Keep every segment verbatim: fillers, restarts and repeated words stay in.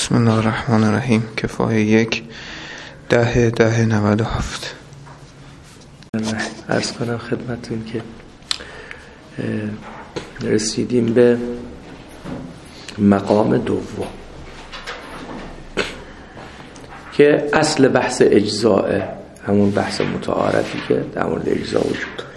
بسم الله الرحمن الرحیم. کفایه یک ده ده نود و هفت. عرض کنم خدمتون که رسیدیم به مقام دوم که اصل بحث اجزاء، همون بحث متعارفی که در مورد اجزاء وجود داره.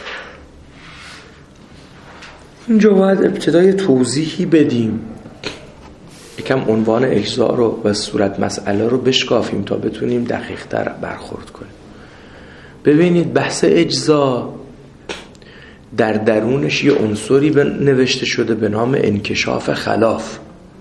اینجا باید ابتدای توضیحی بدیم، یکم عنوان اجزاء رو و صورت مسئله رو بشکافیم تا بتونیم دقیق تر برخورد کنیم. ببینید بحث اجزاء در درونش یه عنصری نوشته شده به نام انکشاف خلاف.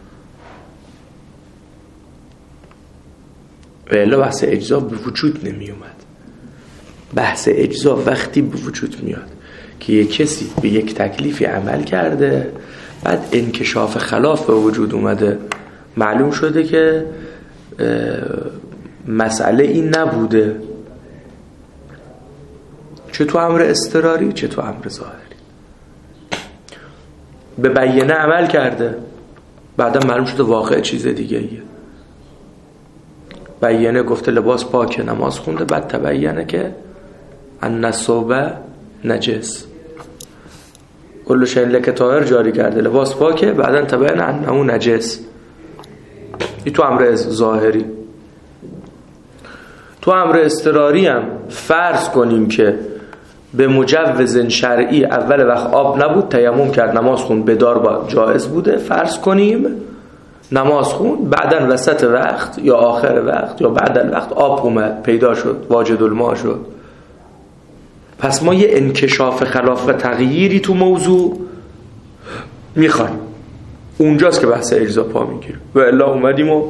و الا بحث اجزاء به وجود نمی اومد. بحث اجزاء وقتی به وجود میاد که یک کسی به یک تکلیفی عمل کرده، بعد انکشاف خلاف به وجود اومده، معلوم شده که مسئله این نبوده، چه تو امر اضطراری چه تو امر ظاهری. به بیانه عمل کرده، بعدا معلوم شده واقع چیز دیگه ایه. بیانه گفته لباس پاکه، نماز خونده، بعد تبینه که ان الثوب نجس. کل شیء لک طاهر جاری کرده، لباس پاکه، بعدا تبینه انه نجس. این تو امر ظاهری. تو امر اضطراری هم فرض کنیم که به مجوز شرعی اول وقت آب نبود، تیمم کرد، نماز خون، بدار با جایز بوده، فرض کنیم نماز خون، بعدن وسط وقت یا آخر وقت یا بعد الوقت آب اومد، پیدا شد، واجد الماء شد. پس ما یه انکشاف خلاف و تغییری تو موضوع میخوایم. اونجاست که بحث اجزا پا میگیره. و الا اومدیم و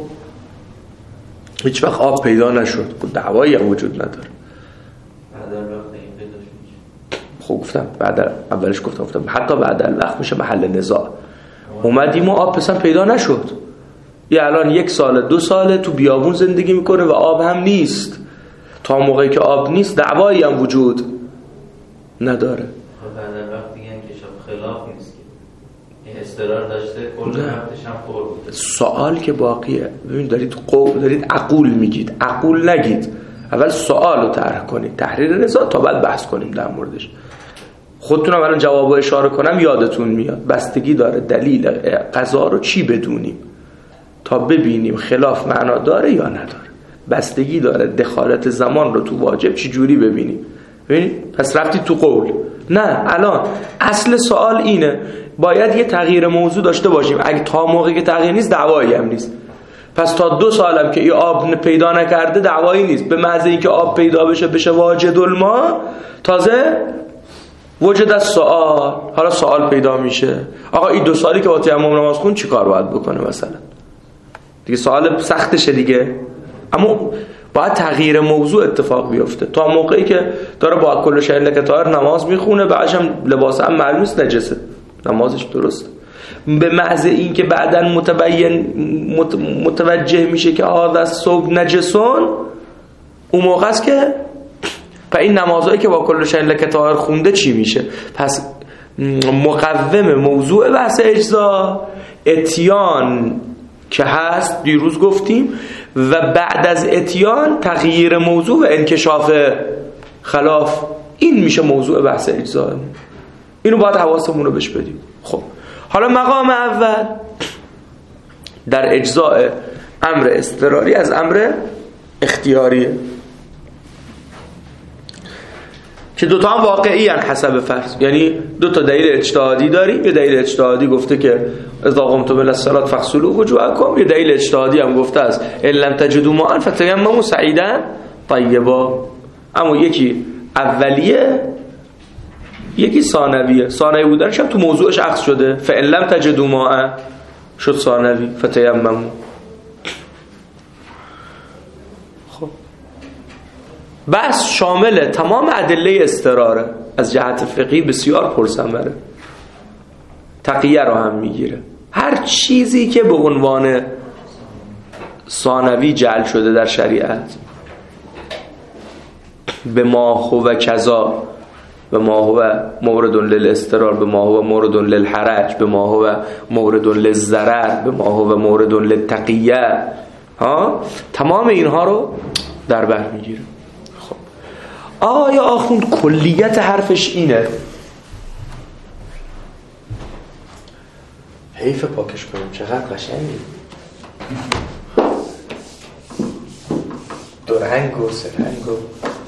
هیچ وقت آب پیدا نشد، دعوایی هم وجود نداره. بعد الوقت این پیدا شد. خب گفتم بعد اولش گفتم گفتم حتی بعد الوقت میشه محل نزاع. اومدیم و آب پسن پیدا نشد. یه الان یک سال دو ساله تو بیابون زندگی میکنه و آب هم نیست. تا موقعی که آب نیست دعوایی هم وجود نداره. بعد الوقت دیگه انکشاف خلاف نیست که این اضطرار داشته، کل وقتش هم پر بوده. سوال که باقیه. ببین دارید قول دارید عقول میگید، عقول نگید. اول سوال رو طرح کنید، تحریر نزاع، تا بعد بحث کنیم در موردش. خودتونم الان جوابو اشاره کنم یادتون میاد. بستگی داره دلیل قضا رو چی بدونیم تا ببینیم خلاف معنا داره یا نداره. بستگی داره دخالت زمان رو تو واجب چی جوری ببینیم. ببینید پس رفتی تو قول. نه، الان اصل سوال اینه، باید یه تغییر موضوع داشته باشیم. اگه تا موقعی که تغییر نیست دعوایی هم نیست. پس تا دو سالم که این آب پیدا نکرده دعوایی نیست. به محض اینکه آب پیدا بشه بشه واجد الماء، تازه وجد از سوال. حالا سوال پیدا میشه، آقا این دو سالی که با تیمم نماز خون چی کار باید بکنه مثلا؟ دیگه سوال سختشه دیگه. اما باید تغییر موضوع اتفاق بیفته. تا موقعی که داره با کل شیء لک طاهر نماز میخونه، بعدش هم لباس هم معلوم نیست نجسه، نمازش درست. به محض این که بعداً متبین متوجه میشه که هذا الثوب نجسون، اون موقع است که و این نمازهایی که با کل شیء لک طاهر خونده چی میشه. پس مقوم موضوع بحث اجزا اتیان که هست، دیروز گفتیم، و بعد از اتیان تغییر موضوع و انکشاف خلاف. این میشه موضوع بحث اجزا. اینو باید حواسمون رو بهش بدیم. خب حالا مقام اول در اجزاء امر اضطراری از امر اختیاریه که دوتا هم واقعی هن حسب فرض. یعنی دوتا دلیل اجتهادی داریم. یه دلیل اجتهادی گفته که اذا قمتم الی الصلاة فاغسلوا وجوهکم. یه دلیل اجتهادی هم گفته است ان لم تجدوا ماء فتیمموا صعیدا طیبا. اما یکی اولیه یکی ثانویه. ثانوی بودنش هم تو موضوعش عکس شده. فان لم تجدوا ماء شد ثانوی، فتیمموا. بس شامل تمام ادله اضطراره. از جهت فقهی بسیار پرثمره، تقیه رو هم میگیره. هر چیزی که به عنوان ثانوی جعل شده در شریعت، به ما هو کذا به ما هو مورد للاضطرار، به ما هو مورد للحرج، به ما هو مورد للضرر، به ما هو مورد للتقیه. ها تمام اینها رو در بر میگیره. خب آیا آخوند کلیت حرفش اینه؟ حیف پاکش کنیم، چقدر قشنگی. دو رنگ و سه رنگ و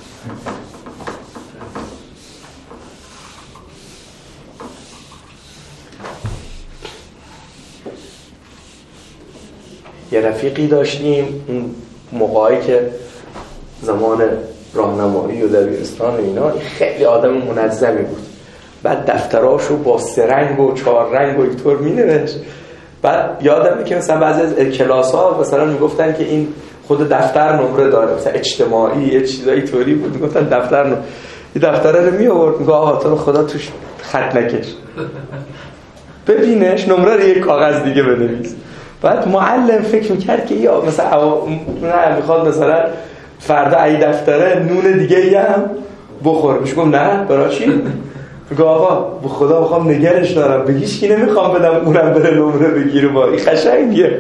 یه رفیقی داشتیم اون موقعی که زمان راهنمایی و دبیرستان و اینا، خیلی آدم منظمی بود. بعد دفتراشو با سه رنگ و چهار رنگ و اینطور مینوشت. بعد یادمه که مثلا بعضی از کلاس ها مثلا میگفتن که این خود دفتر نمره داره، مثلا اجتماعی یه چیزایی طوری بود، میگفتن دفتر نمره. این دفتره رو می آورد میگه آقا تو خدا توش خط نکش، ببینش نمره رو یک کاغذ دیگه بنویس. بعد معلم فکر میکرد که یا مثلا نه میخواد مثلا فردا ای دفتره نون دیگه ای هم بخور. میشه گفت نه برای چی؟ میگه آقا به خدا بخوام نگرش دارم، بگیش که نمیخوام بدم اونم بره نمره بگیره. با این قشنگیه.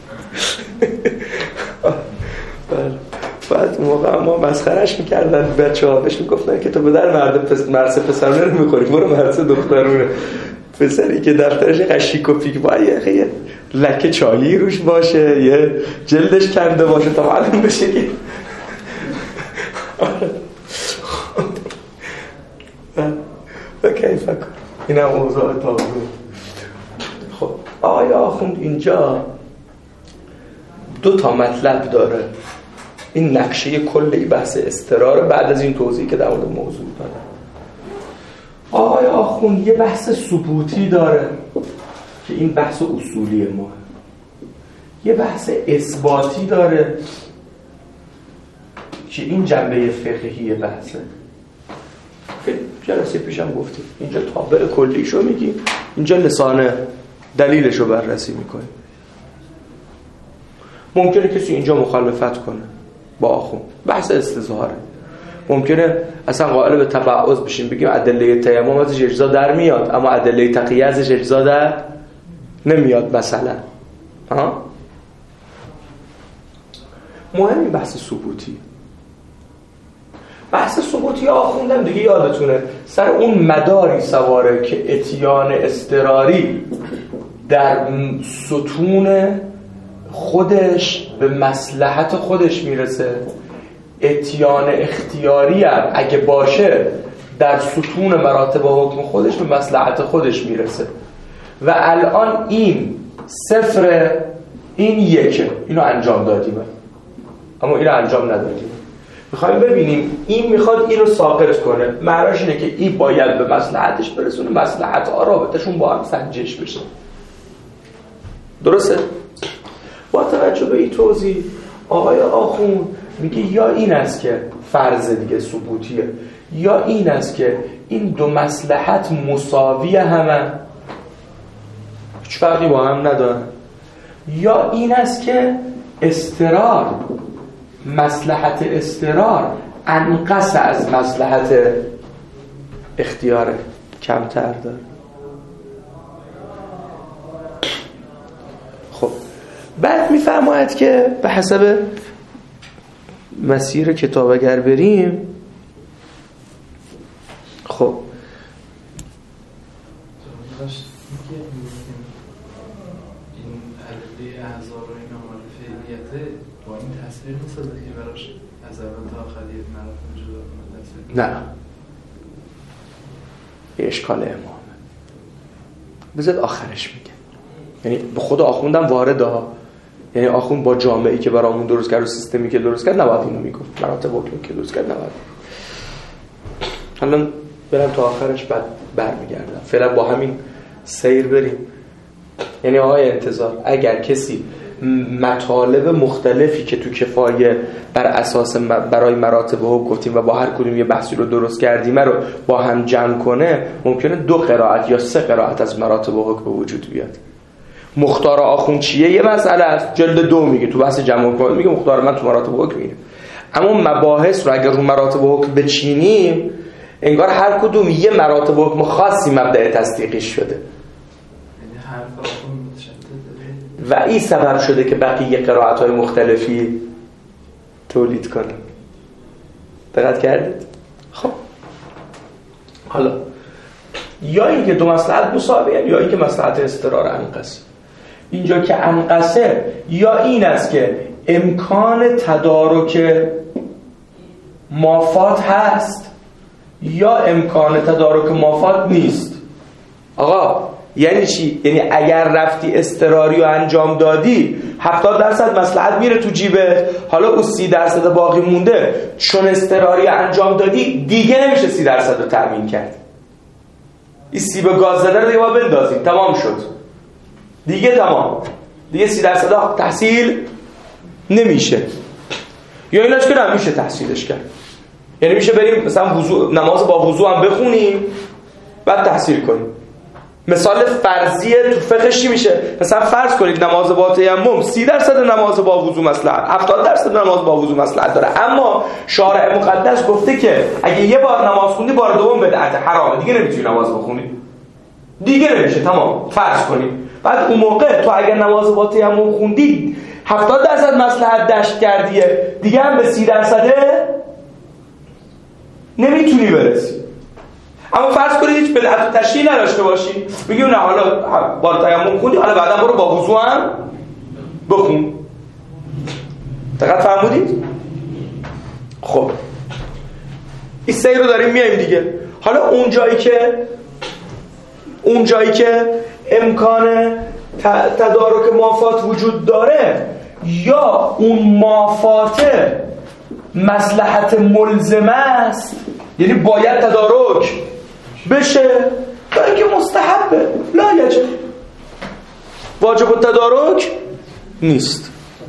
بعد موقع ما مسخرش میکردن بچه ها، بهش میگفتن که تو به در مرد پس مرسه پسرونه رو میخوری، برو مرسه دخترونه. پسری که دفترش قشیک و پیک باید یه لکه چالی روش باشه، یه جلدش کنده باشه تا معلوم بشه که و کیف کن. این هم اوضاع تابلو. خب آیا آخوند اینجا دو تا مطلب داره. این نقشه کلی بحث استراره بعد از این توضیحی که در مورد موضوع دادم. آقای آخوند یه بحث ثبوتی داره که این بحث اصولی ما، یه بحث اثباتی داره که این جنبه فقهی بحثه. جلسه پیشم گفتیم اینجا تابع کلیشو میگیم، اینجا لسانه دلیلشو بررسی میکنیم. ممکنه کسی اینجا مخالفت کنه با آخوند، بحث استظهاره. ممکنه اصلا قائل به تبعض بشیم، بگیم ادله تیمم ازش اجزا در میاد اما ادله تقیه ازش اجزا در نمیاد مثلا. ها مهم این بحث ثبوتی. بحث ثبوتی آخوندم دیگه یادتونه سر اون مداری سواره که اتیان اضطراری در ستون خودش به مصلحت خودش میرسه، اتیان اختیاری هم اگه باشه در ستون مراتب حکم خودش به مصلحت خودش میرسه. و الان این صفر، این یکه، اینو انجام دادیم اما اینو انجام ندادیم. میخوایم ببینیم این میخواد اینو ساقط کنه، معناش اینه که این باید به مصلحتش برسونه، مصلحت ها رابطشون با هم سنجش بشه. درسته؟ با توجه به این توضیح آقای آخوند میگه یا این است که فرض دیگه ثبوتیه، یا این است که این دو مصلحت مساوی همه، هیچ فرقی با هم نداره، یا این است که اضطرار، مصلحت اضطرار انقص از مصلحت اختیار کمتر داره. خب بعد میفرماید که به حسب مسیر کتاب اگر بریم، خب این عدده اعضا رو این آمار فعلیته با این تصویر میسازه که براش از اول تا آخری مراتب جدا کنه تصویر؟ نه، یه اشکال امامه. بذارید آخرش میگه، یعنی به خود آخوندم وارد ها، یعنی آخوند با جامعه‌ای که برامون درست کرد و سیستمی که درست کرد نباید اینو میگفت، مراتب حکمی که درست کرد نباید. الان برم تا آخرش بعد برمیگردم. فعلا با همین سیر بریم. یعنی آقای انتظار اگر کسی مطالب مختلفی که تو کفایه بر اساس برای مراتب حکم گفتیم و با هر کدوم یه بحثی رو درست کردیم رو با هم جمع کنه، ممکنه دو قرائت یا سه قرائت از مراتب حکم به وجود بیاد. مختار آخوند چیه یه مسئله است، جلد دو میگه تو بحث جمع کنه، میگه مختار من تو مراتب حکم اینه. اما مباحث رو اگر رو مراتب حکم بچینیم انگار هر کدوم یه مراتب حکم خاصی مبدأ تصدیقیش شده، یعنی حرف آخون متشدده و این سبب شده که بقیه قرائت‌های مختلفی تولید کنه. دقت کردید؟ خب حالا یا اینکه دو مصلحت مساویه یا اینکه مصلحت اضطرار انقصه. اینجا که انقصه یا این است که امکان تدارک مافات هست یا امکان تدارک مافات نیست. آقا یعنی چی؟ یعنی اگر رفتی اضطراری رو انجام دادی هفتاد درصد مصلحت میره تو جیبت، حالا اون سی درصد باقی مونده چون اضطراری انجام دادی دیگه نمیشه سی درصد رو تامین کرد. این سیب گاز زده رو دیگه باید بندازیم، تمام شد دیگه، تمام دیگه سی درصد تحصیل نمیشه. یا ایناش که نمیشه تحصیلش کرد، یعنی میشه بریم مثلا وضو، نماز با وضو هم بخونیم بعد تحصیل کنیم. مثال فرضیه تو فقهش چی میشه؟ مثلا فرض کنید نماز با تیمم سی درصد نماز با وضو مصلحت، هفتاد درصد نماز با وضو مصلحت داره، اما شارع مقدس گفته که اگه یه بار نماز خوندی بار دوم بدعت حرامه، دیگه نمیتونی نماز بخونی، دیگه نمیشه، تمام. فرض کنید بعد اون موقع تو اگر نماز با تیمم خوندی هفتاد درصد مصلحت دشت کردیه، دیگه هم به سی درصده نمیتونی برسی. اما فرض کنید هیچ بدعت تشریع نداشته باشی، میگیم نه حالا با تیمم خوندی، حالا بعدا برو با وضو هم بخون. دقت فرمودید؟ خب این سیر رو داریم میایم دیگه. حالا اون جایی که اون جایی که امکان تدارک مافات وجود داره یا اون مافات مصلحت ملزمه است، یعنی باید تدارک بشه، تا اینکه مستحبه، لا یجب، واجب التدارک نیست.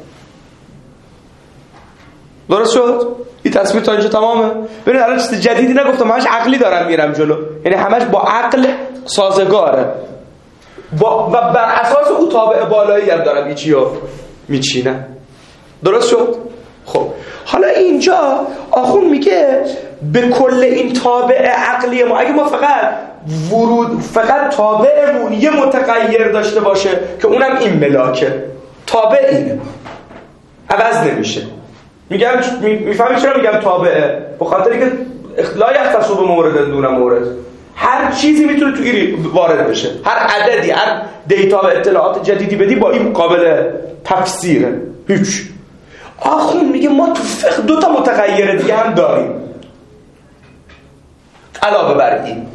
درست شد؟ این تصویر تا اینجا تمامه. ببینید الان چیز جدیدی نگفتم، همش عقلی دارم میرم جلو، یعنی همش با عقل سازگاره، با و بر اساس او تابع بالایی هم دارم چیو میچینم. درست شد؟ خب حالا اینجا آخون میگه به کل این تابع عقلی ما، اگه ما فقط ورود فقط تابعمون یه متغیر داشته باشه که اونم این ملاکه، تابع اینه، عوض نمیشه. میگم میفهمی چرا میگم تابعه؟ به خاطری که لا یختص به مورد دون مورد، هر چیزی میتونه تو این وارد بشه، هر عددی، هر دیتا و اطلاعات جدیدی بدی با این قابل تفسیره. هیچ. آخون میگه ما تو فقه دو تا متغیر دیگه هم داریم علاوه بر این،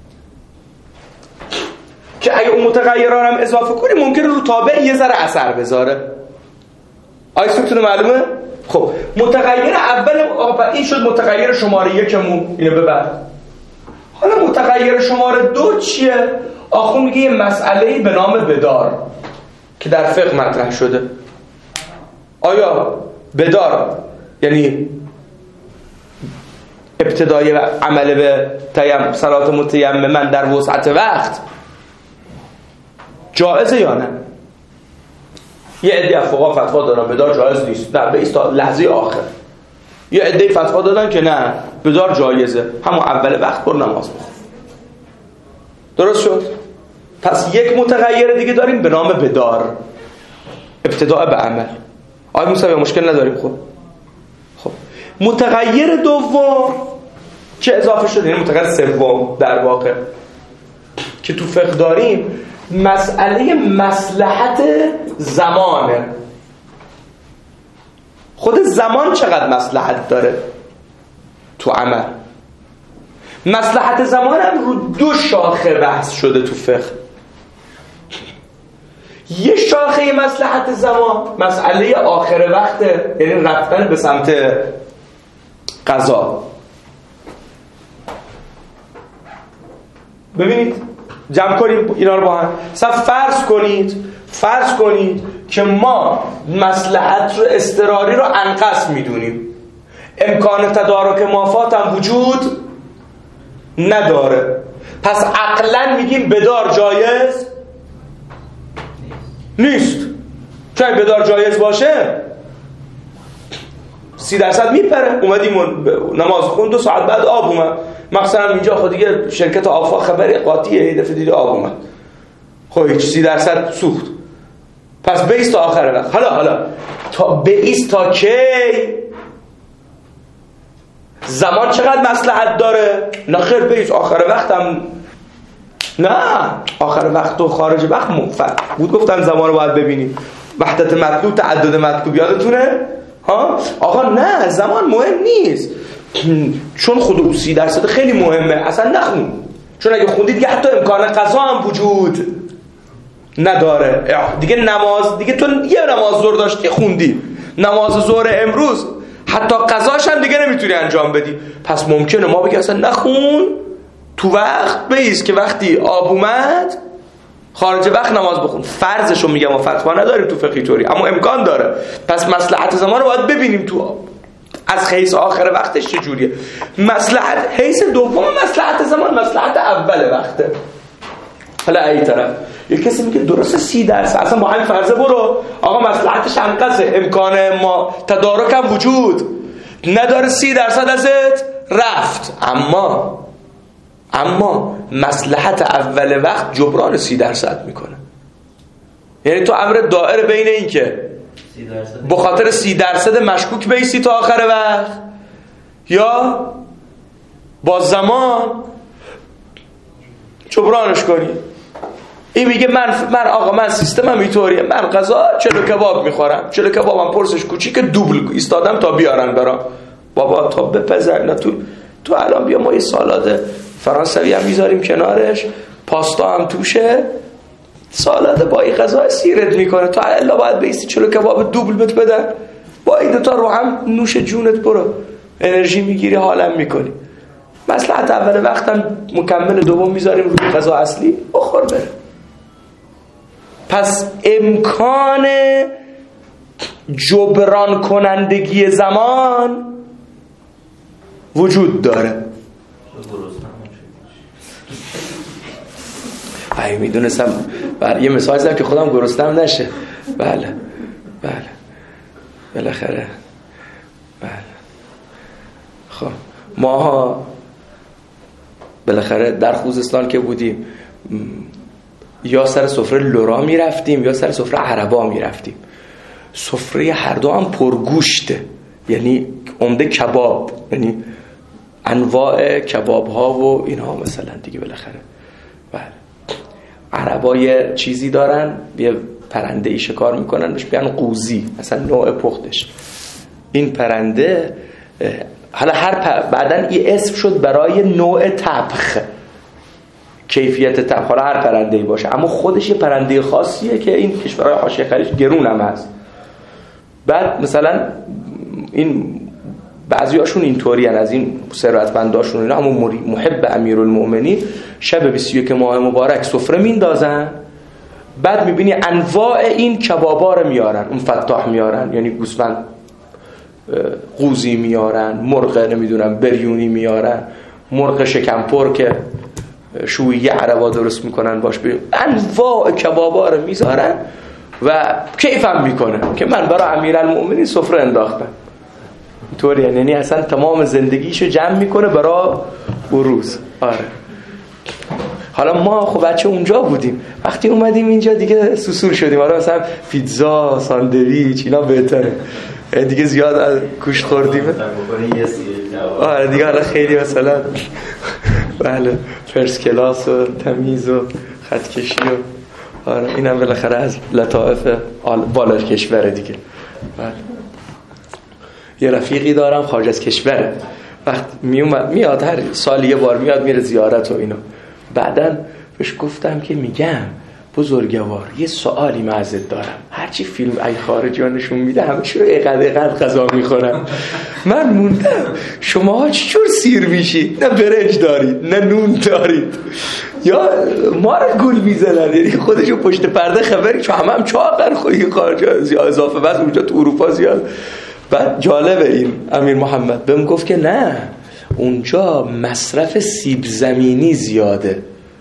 که اگه اون متغیران هم اضافه کنی ممکنه رو تابع یه ذره اثر بذاره. آیا سوتون معلومه؟ خب متغیر اول این شد متغیر شماره یکمون، اینو ببر. حالا متغیر شماره دو چیه؟ آخون میگه یه مسئله‌ای به نام بدار که در فقه مطرح شده. آیا بدار یعنی ابتدای عمل به تیم صلات متیمم من در وسعت وقت جایزه یا نه؟ یه عده فقها فتوا دادن بدار جایز نیست، نه به ایستا لحظه آخر. یه عده فتوا دادن که نه بدار جایزه، همون اول وقت برو نماز بخون. درست شد؟ پس یک متغیر دیگه داریم به نام بدار، ابتداء به عمل. آیا موسوی مشکل نداریم؟ خب خب متغیر دوم که اضافه شده، یعنی متغیر سوم در واقع که تو فقه داریم، مسئله مصلحت زمانه. خود زمان چقدر مصلحت داره تو عمل؟ مصلحت زمان هم رو دو شاخه بحث شده تو فقه. یه شاخه مصلحت زمان مسئله آخر وقته، یعنی رفتن به سمت قضا. ببینید جمع کنید اینا رو با هم. مثلا فرض کنید فرض کنید که ما مصلحت رو اضطراری رو انقص میدونیم، امکان تدارک مافات هم وجود نداره، پس عقلا میگیم بدار جایز نیست. چون بدار جایز باشه سی درصد میپره. اومدیم نماز خوند دو ساعت بعد آب اومد، مثلا اینجا خود دیگه شرکت آفا خبری قاطیه، یه دفعه دیدی آب اومد، خب هیچ سی درصد سوخت، پس بیست تا آخر وقت. حالا حالا تا بیست تا کی؟ زمان چقدر مصلحت داره؟ نه خیر بیست آخر وقتم نه، آخر وقت و خارج وقت مفت بود. گفتن زمان رو باید ببینیم، وحدت مطلوب تعدد مطلوب یادتونه؟ ها آقا نه زمان مهم نیست، چون خود او سی درصد خیلی مهمه، اصلا نخون، چون اگه خوندید دیگه حتی امکان قضا هم وجود نداره دیگه. نماز دیگه تو یه نماز ظهر داشتی خوندی، نماز ظهر امروز حتی قضاش هم دیگه نمیتونی انجام بدی، پس ممکنه ما بگیم اصلا نخون، تو وقت بیست که وقتی آب اومد خارج وقت نماز بخون. فرضشو میگم و فتوا نداریم تو فقه طوری، اما امکان داره. پس مصلحت زمان رو باید ببینیم تو از حیث آخر وقتش چجوریه. مصلحت حیث دوم مصلحت زمان مصلحت اول وقته. حالا ای طرف یک کسی میگه درسته سی درصد اصلا با همین فرضه برو آقا مصلحتش انقصه، امکان ما تدارک هم وجود نداره، سی درصد ازت رفت، اما اما مصلحت اول وقت جبران سی درصد میکنه. یعنی تو امر دائر بین این که به خاطر سی درصد مشکوک بیستی تا آخر وقت یا با زمان جبرانش کنی. این میگه من من آقا من سیستمم اینطوریه، من غذا چلو کباب میخورم، چلو کبابم پرسش کوچیک دوبل ایستادم تا بیارن برام. بابا تا بپزر نه تو تو الان بیا ما یه سالاد فرانسوی هم میذاریم کنارش، پاستا هم توشه، سالاد با این غذا سیرت میکنه، تو الا باید بیستی چلو کباب دوبل بهت بدن، با این دوتا رو هم نوش جونت برو انرژی میگیری حالم میکنی. مصلحت اول وقتم مکمل دوم میذاریم روی غذا اصلی بخور بره. پس امکان جبران کنندگی زمان وجود داره. ای میدونستم بله یه مثال زدم که خودم گرسنم نشه. بله بله بالاخره بله. خب ما بالاخره در خوزستان که بودیم یا سر سفره لورا میرفتیم یا سر سفره عربا میرفتیم. سفره هر دو هم پرگوشته، یعنی عمده کباب، یعنی انواع کباب ها و اینها مثلا دیگه بالاخره. بله عربا یه چیزی دارن، یه پرنده ای شکار میکنن بهش میگن قوزی، مثلا نوع پختش. این پرنده حالا هر پ... بعدن یه اسم شد برای نوع طبخ، کیفیت طبخ، حالا هر پرنده ای باشه، اما خودش یه پرنده خاصیه که این کشورهای حاشیه خلیج گرون هم هست. بعد مثلا این بعضی هاشون اینطوری هن، از این ثروتمنداشون اینا، اما محب امیرالمؤمنین شب بیست و یک ماه مبارک سفره میندازن، بعد میبینی انواع این کبابا رو میارن، اون فتاح میارن، یعنی گوسفند قوزی میارن، مرغ نمیدونم بریونی میارن، مرغ شکمپر که شویه عربا درست میکنن باش بیرون، انواع کبابا رو میذارن و کیفم میکنه که من برای امیرالمؤمنین سفره انداختم. طوری یعنی اصلا تمام زندگیشو جمع میکنه برای روز. آره حالا ما خب بچه اونجا بودیم، وقتی اومدیم اینجا دیگه سوسول شدیم. حالا مثلا پیتزا، ساندویچ اینا بهتره دیگه، زیاد از کوشت خوردیم. آره دیگه حالا خیلی مثلا بله فرست کلاس و تمیز و خط کشی و آره اینم بالاخره از لطائف بالا کشوره دیگه. بله یه رفیقی دارم خارج از کشوره، وقت میومد میاد هر سال یه بار میاد میره زیارت و اینا. بعدن بهش گفتم که میگم بزرگوار یه سوالی من ازت دارم، هرچی فیلم ای خارجی ها نشون میده همه شو اقد اقد غذا میخورم، من موندم شما چجور سیر میشید؟ نه برنج دارید نه نون دارید یا ما رو گول میزنن، یعنی خودشو پشت پرده خبری چون همه هم چاقن خودی خارجی زیاد اضافه بس اونجا تو اروپا زیاد. بعد جالبه این امیر محمد بهم گفت که نه اونجا مصرف سیب زمینی زیاده،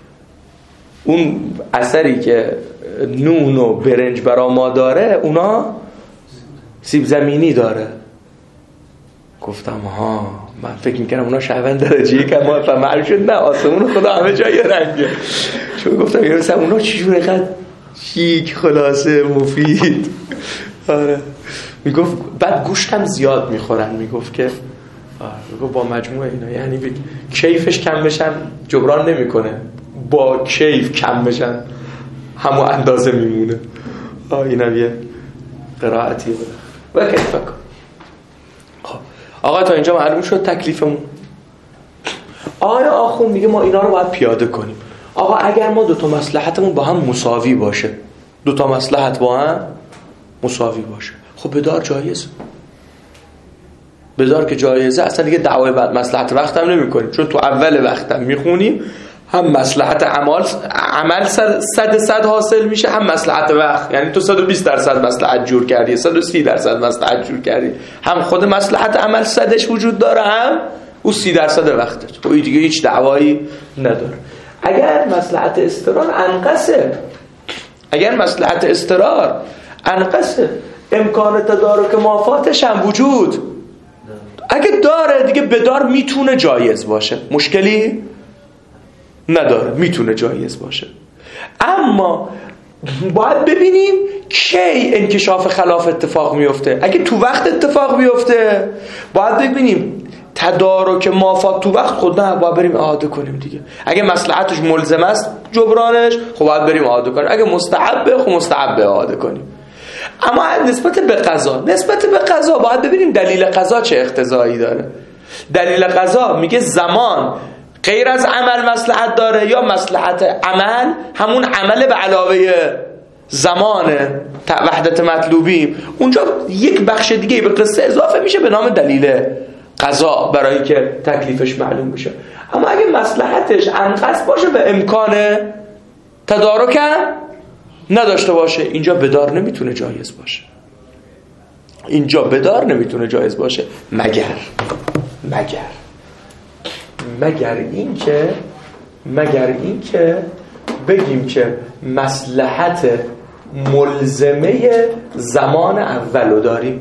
اون اثری که نون و برنج برا ما داره اونا سیب زمینی داره. گفتم ها من فکر میکنم اونا شهروند درجه یک ما فهمه شد، نه آسمون خدا همه جای رنگه. چون گفتم یارسم اونا چجور قد شیک خلاصه مفید. آره میگفت بعد گوشتم زیاد میخورن، میگفت که آره میگفت با مجموعه اینا یعنی بی... کیفش کم بشن جبران نمیکنه، با کیف کم بشن همو اندازه میمونه. آه اینم یه قرائتی بود و کیف کن. خب آقا تا اینجا معلوم شد تکلیفمون. آره آخون میگه ما اینا رو باید پیاده کنیم. آقا اگر ما دوتا مصلحتمون با هم مساوی باشه، دوتا مصلحت با هم مساوی باشه، خب بدار جایز، بدار که جایزه اصلا دیگه دعوای بعد مصلحت وقت هم نمی کنیم، چون تو اول وقت هم میخونیم هم مصلحت عمل عمل صد صد حاصل میشه، هم مصلحت وقت، یعنی تو صد و بیست درصد مصلحت جور کردی، صد و سی درصد مصلحت جور کردی، هم خود مصلحت عمل صدش وجود داره، هم او سی درصد وقتت، تو دیگه هیچ دعوایی نداره. اگر مصلحت استقرار انقصه، اگر مصلحت استقرار انقصه، امکان تدارک مافاتش هم وجود اگه داره دیگه بدار میتونه جایز باشه، مشکلی نداره، میتونه جایز باشه. اما باید ببینیم کی انکشاف خلاف اتفاق میفته. اگه تو وقت اتفاق بیفته باید ببینیم تدارک مافات تو وقت، خود نه باید بریم اعاده کنیم دیگه. اگه مصلحتش ملزم است جبرانش، خب باید بریم اعاده کنیم. اگه مستحبه، خب مستحبه اعاده کنیم. اما نسبت به قضا، نسبت به قضا باید ببینیم دلیل قضا چه اقتضایی داره. دلیل قضا میگه زمان غیر از عمل مصلحت داره یا مصلحت عمل همون عمل به علاوه زمان وحدت مطلوبیم، اونجا یک بخش دیگه به قصه اضافه میشه به نام دلیل قضا برای که تکلیفش معلوم بشه. اما اگه مصلحتش انقص باشه به امکان تدارک نداشته باشه، اینجا بدار نمیتونه جایز باشه. اینجا بدار نمیتونه جایز باشه مگر مگر مگر این که مگر این که بگیم که مصلحت ملزمه زمان اولو داریم.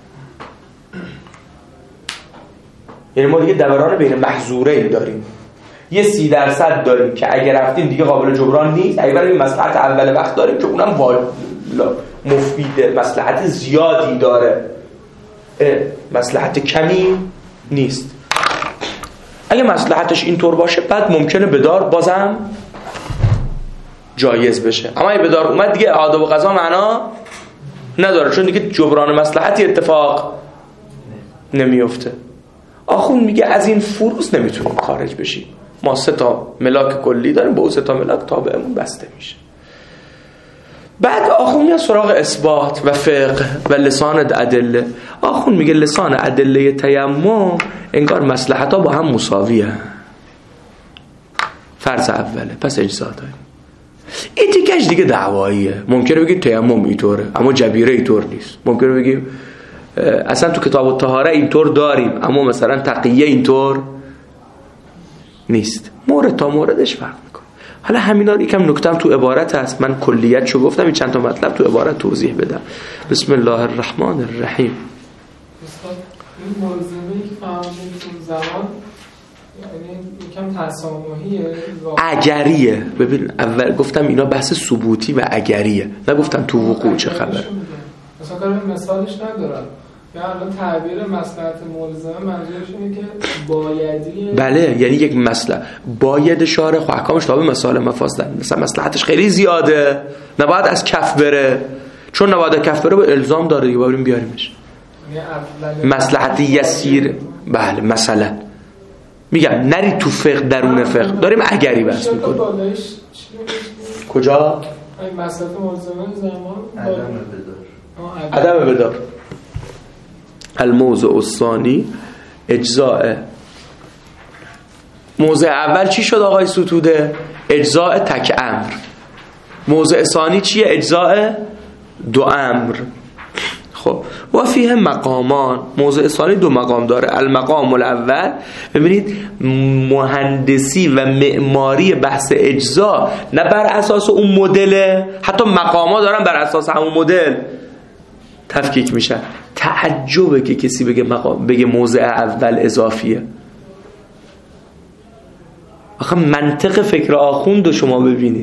یعنی ما دیگه دوران بین محظورین داریم، یه سی درصد داریم که اگر رفتیم دیگه قابل جبران نیست. اگر برای مصلحت اول وقت داریم که اونم مفیده، مصلحت زیادی داره، مصلحت کمی نیست. اگه مصلحتش اینطور باشه بعد ممکنه بدار بازم جایز بشه. اما اگه بدار اومد دیگه اعاده و قضا معنا نداره، چون دیگه جبران مصلحتی اتفاق نمیفته. آخون میگه از این فروز نمیتونیم خارج بشیم. ما سه تا ملاک کلی داریم، با اون سه تا ملاک تابعمون بسته میشه. بعد آخون میاد سراغ اثبات و فقه و لسان ادله. آخون میگه لسان ادله تیمم انگار مصلحت‌ها با هم مساویه. فرض اوله، پس اجزا داریم. این دیگه دیگه دعواییه. ممکنه بگید تیمم اینطوره اما جبیره اینطور نیست. ممکنه بگیم اصلا تو کتاب الطهاره اینطور داریم اما مثلا تقیه اینطور نیست. مورد تا موردش فرق میکنه. حالا همینا رو یکم نکتم تو عبارت هست، من کلیتشو گفتم، این چند تا مطلب تو عبارت توضیح بدم. بسم الله الرحمن الرحیم. این ملزمه که فهمیدیم تو زمان یعنی یکم تسامحیه، اگریه. ببین اول گفتم اینا بحث ثبوتی و اگریه، نگفتم تو وقوع چه خبره. مثلا کار مثالش ندارم. یا الان تعبیر مصلحت ملزمه منظورش اینه که بایدیه. بله، یعنی یک مصلحت باید شارع خو احکامش تابع مثال مفاسدن. مثلا مصلحتش خیلی زیاده، نباید از کف بره، چون نباید از کف بره به الزام داره دیگه، بریم بیاریمش. مصلحت یسیر. بله مثلا میگم نری تو فقه درون فقه داریم اگری بحث میکنیم. کجا؟ این مصلحت ملزمه زمان عدم بدار. عدم بدار. الموضع الثانی اجزاء. موضع اول چی شد آقای ستوده؟ اجزاء تک امر. موضع ثانی چیه؟ اجزاء دو امر. خب و فیه مقامان. موضع ثانی دو مقام داره. المقام الاول، ببینید مهندسی و معماری بحث اجزا نه بر اساس اون مدل، حتی مقاما دارن بر اساس همون مدل تفکیک میشن. تعجبه که کسی بگه مقام بگه موضع اول اضافیه. آخه منطق فکر آخوند رو شما ببینید،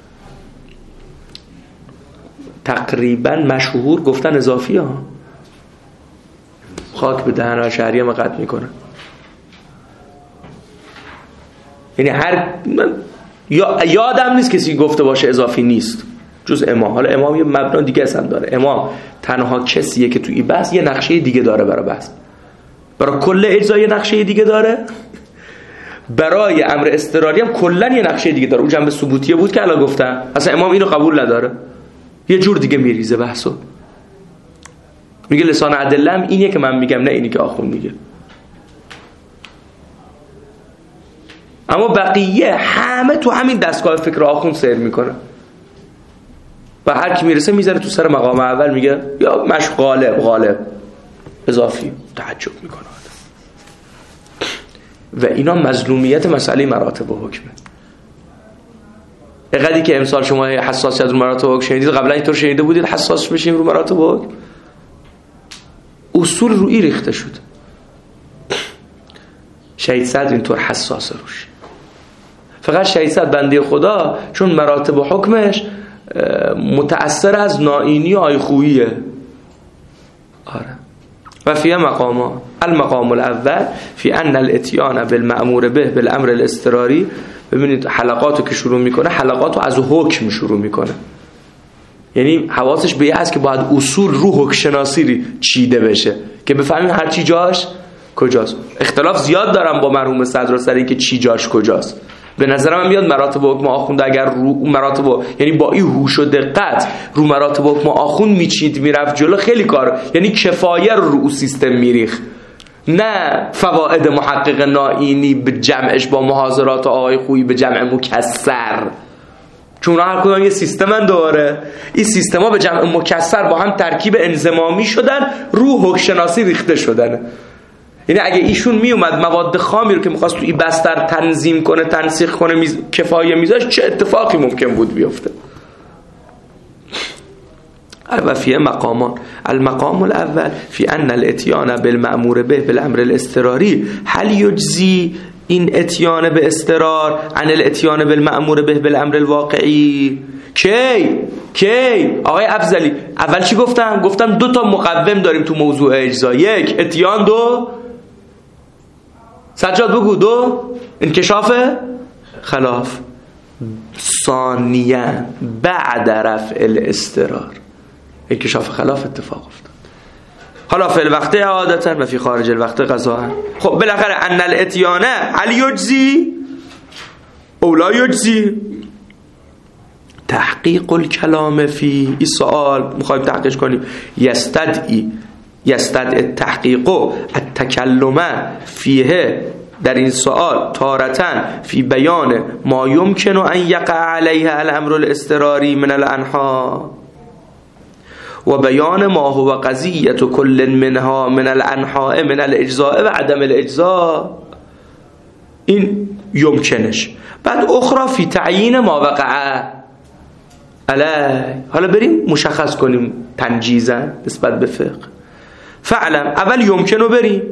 تقریبا مشهور گفتن اضافیه ها. خاک به دهن اشعری هم قطع میکنن. یعنی هر من... یا... یادم نیست کسی گفته باشه اضافی نیست جز امام. حالا امام یه مبنا دیگه اصلا داره. امام تنها کسیه که توی بحث یه نقشه دیگه داره برای بحث. برای کل اجزا یه نقشه دیگه داره، برای امر اضطراری هم کلا یه نقشه دیگه داره. اون جنبه ثبوتیه بود که الان گفتم، اصلا امام اینو قبول نداره، یه جور دیگه میریزه بحثو. میگه لسان ادله هم اینیه که من میگم، نه اینی که آخوند میگه. اما بقیه همه تو همین دستگاه فکر آخوند سیر میکنه و هر کی میرسه میذاره تو سر مقام اول، میگه یا مش غالب غالب اضافی. تعجب میکنه و اینا مظلومیت مسئله مراتب و حکمه. اقدری که امسال شما حساسیت رو مراتب و حکم شنیدید، قبلا اینطور شنیده بودید حساس بشیم رو مراتب و حکم؟ اصول روی ریخته شد. شهید صدر اینطور حساسه روش. فقط شهید صدر بنده خدا چون مراتب و حکمش متأثر از نائینی و آیخوییه. آره. و فیه مقاما. المقام الاول فی ان الاتیان بالمأمور به بالامر الاضطراری. ببینید حلقاتو که شروع میکنه، حلقاتو از حکم شروع میکنه، یعنی حواسش به یه هست که باید اصول رو حکم شناسی چیده بشه که بفهمیم هر چی جاش کجاست. اختلاف زیاد دارم با مرحوم صدر سر این که چی جاش کجاست. به نظرم میاد مراتب حکم آخوند اگر رو مراتب، یعنی با این هوش و دقت رو مراتب حکم آخوند میچید میرفت جلو، خیلی کار، یعنی کفایه رو رو سیستم میریخ، نه فواید محقق نائینی به جمعش با محاضرات آقای خویی به جمع مکسر، چون هر کدوم یه سیستمن داره. این سیستما به جمع مکسر با هم ترکیب انضمامی شدن، رو حکم شناسی ریخته شدن. یعنی اگه ایشون می اومد مواد خامی رو که می‌خواست تو این بستر تنظیم کنه، تنسیخ کنه، میز... کفایه میذاش، چه اتفاقی ممکن بود بیفته. و فیه مقامان. المقام الاول فی ان الاتیان بالمأمور به بالامر الاضطراری هل یجزی این اتیان به اضطرار عن الاتیان بالمأمور به بالامر الواقعی. کی کی آقای افضلی اول چی گفتم؟ گفتم دو تا مقوم داریم تو موضوع اجزا، یک اتیان، دو سجاد بگو، دو انکشاف خلاف. ثانیاً بعد رفع الاضطرار انکشاف خلاف اتفاق افتاد. حالا فی الوقت عادتا و فی خارج الوقت قضاء. خب بالاخره ان الاتیانه هل یجزی او لا یجزی. تحقیق الکلام فی این سوال میخوایم تحقیق کنیم. یستدعی یستدعی التحقیق التکلم فیه، در این سوال تارتن فی بیان ما یمکن ان یقع علیه الامر الاضطراری من الانحاء و بیان ما هو قضیه کل منها من الانحاء من الاجزاء و عدم الاجزاء. این یمکنش. بعد اخرى فی تعیین ما وقع علیه. حالا بریم مشخص کنیم تنجیزا نسبت به فقه. فعلا اول یمکنو بریم.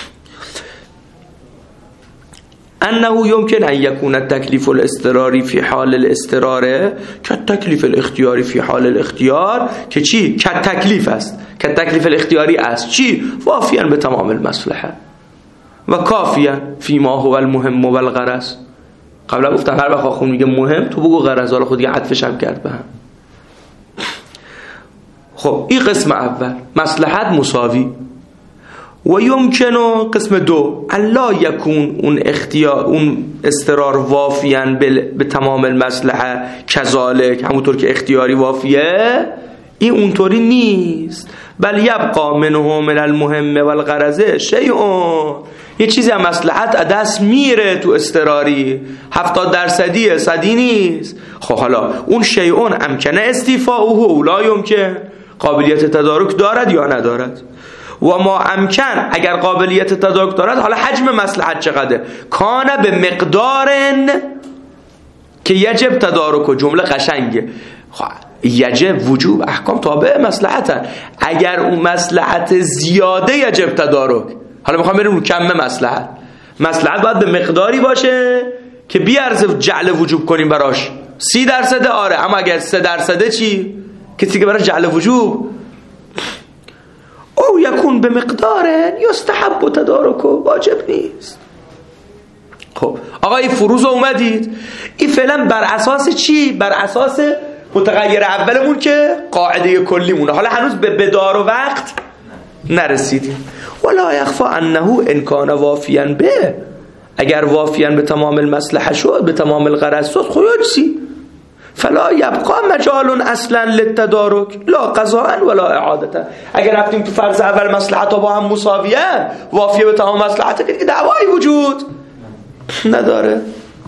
انه يمكن ان يكون التكليف الاضطراري في حال الاضطرار كالتكليف الاختياري في حال الاختيار. که چی؟ كالتكليف است، كالتكليف الاختياري است. چی؟ وافيا بتمام المصلحه و کافیا فيما هو المهم والغرض. قبلا گفتم هر وقت آخون میگه مهم تو بگو غرض، حالا خود یه عطفش هم کرد به هم. خب این قسم اول، مصلحت مساوی. و یمکنو قسم دو، الا یکون اون اختیار اون اضطرار وافیاً به تمام المصلحه کذالک، همونطور که اختیاری وافیه، این اونطوری نیست. بل یبقا منه من المهم والغرض شیء، یه چیزی از مصلحت دست میره تو اضطراری، هفتاد درصدیه، صدی نیست. خب حالا اون شیء امکنه استیفاؤه او لا یمکن، قابلیت تدارک دارد یا ندارد. و ما امکن اگر قابلیت تدارک دارد، حالا حجم مصلحت چقدره؟ کانه به مقدار که یجب تدارک. و جمله قشنگه. یجب وجوب احکام تابع مصلحتن. اگر اون مصلحت زیاده یجب تدارک. حالا میخوام بریم رو کم مصلحت. مصلحت باید به مقداری باشه که بیارزه جعل وجوب کنیم براش. سی درصده آره، اما اگر سه درصده چی؟ کسی که براش جعل وجوب او یکون به مقدار یستحب و تدارک واجب نیست. خب آقا این فروض اومدید، این فعلا بر اساس چی؟ بر اساس متغیر اولمون که قاعده کلی مونه. حالا هنوز به بدار و وقت نرسیدیم. ولا یخفی انه ان کان وافیا به، اگر وافیا به تمام المصلحه شد، به تمام الغرض شد، خیاجسی فلا یبقى مجال اصلا للتدارک لا قضاء ولا اعاده. اگر رفتیم تو فرض اول مصلحت با هم مساویه، وافیه به تمام مصلحت، دیگه دعوایی وجود نداره.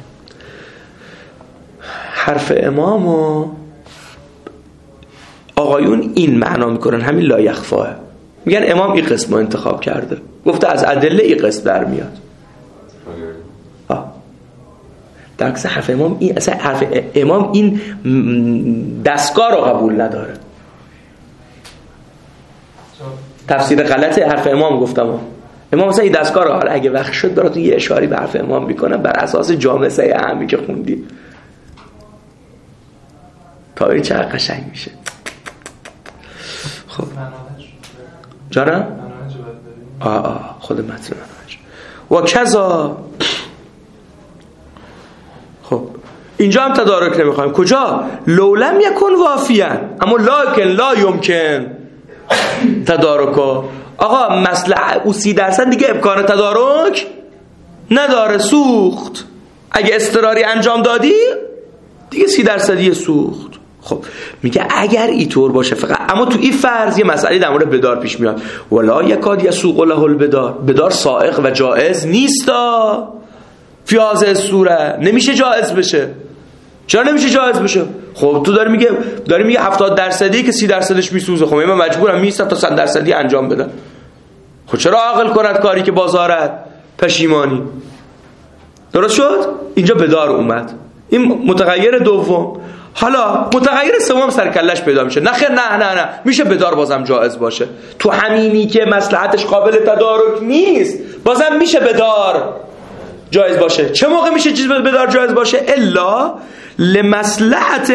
حرف امامو آقایون این معنا میکنن، همین لا یخفاه. میگن امام این قسم رو انتخاب کرده، گفته از ادله این قسم در میاد. آه. در عکس حرف امام این اصلا حرف امام این دستگاه رو قبول نداره. تفسیر غلط حرف امام گفتم. امام مثلا این دستگاه رو حالا اگه وقت شد براتون یه اشاری به حرف امام میکنم بر اساس جامعه اهمی که خوندی. تا این چقدر قشنگ میشه. خب جانم؟ آه آه خود متن منهج و کذا. خب اینجا هم تدارک نمیخوایم. کجا؟ لولم یکن وافیان، اما لاکن لا یمکن تدارکا. آقا مصلحه او سی درصد دیگه امکان تدارک نداره، سوخت. اگه اضطراری انجام دادی دیگه سی درصدی سوخت. خب میگه اگر اینطور باشه فقط، اما تو این فرض یه مسئله در مورد بدار پیش میاد. ولا یکاد یسوق له البدار، بدار سائق و جائز نیستا فی هذه الصوره، نمیشه جائز بشه. چرا نمیشه جائز بشه؟ خب تو داری میگه داری میگه هفتاد درصدی که سی درصدش میسوزه، خب من مجبورم میستم تا صد درصدی انجام بدم. خب چرا عاقل کند کاری که بازارت پشیمانی؟ درست شد؟ اینجا بدار اومد، این متغیر دوم. حالا متغیر سوم سر کلش پیدا میشه. نه خیر نه نه نه میشه بدار بازم جائز باشه. تو همینی که مصلحتش قابل تدارک نیست بازم میشه بدار جایز باشه. چه موقع میشه چیز بدار جایز باشه؟ الا لمصلحت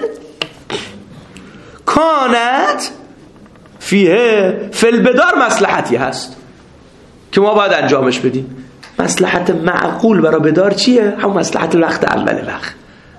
کانت فیه فی البدار مصلحتی هست که ما باید انجامش بدیم. مصلحت معقول برای بدار چیه؟ همون مصلحت وقت اول وقت.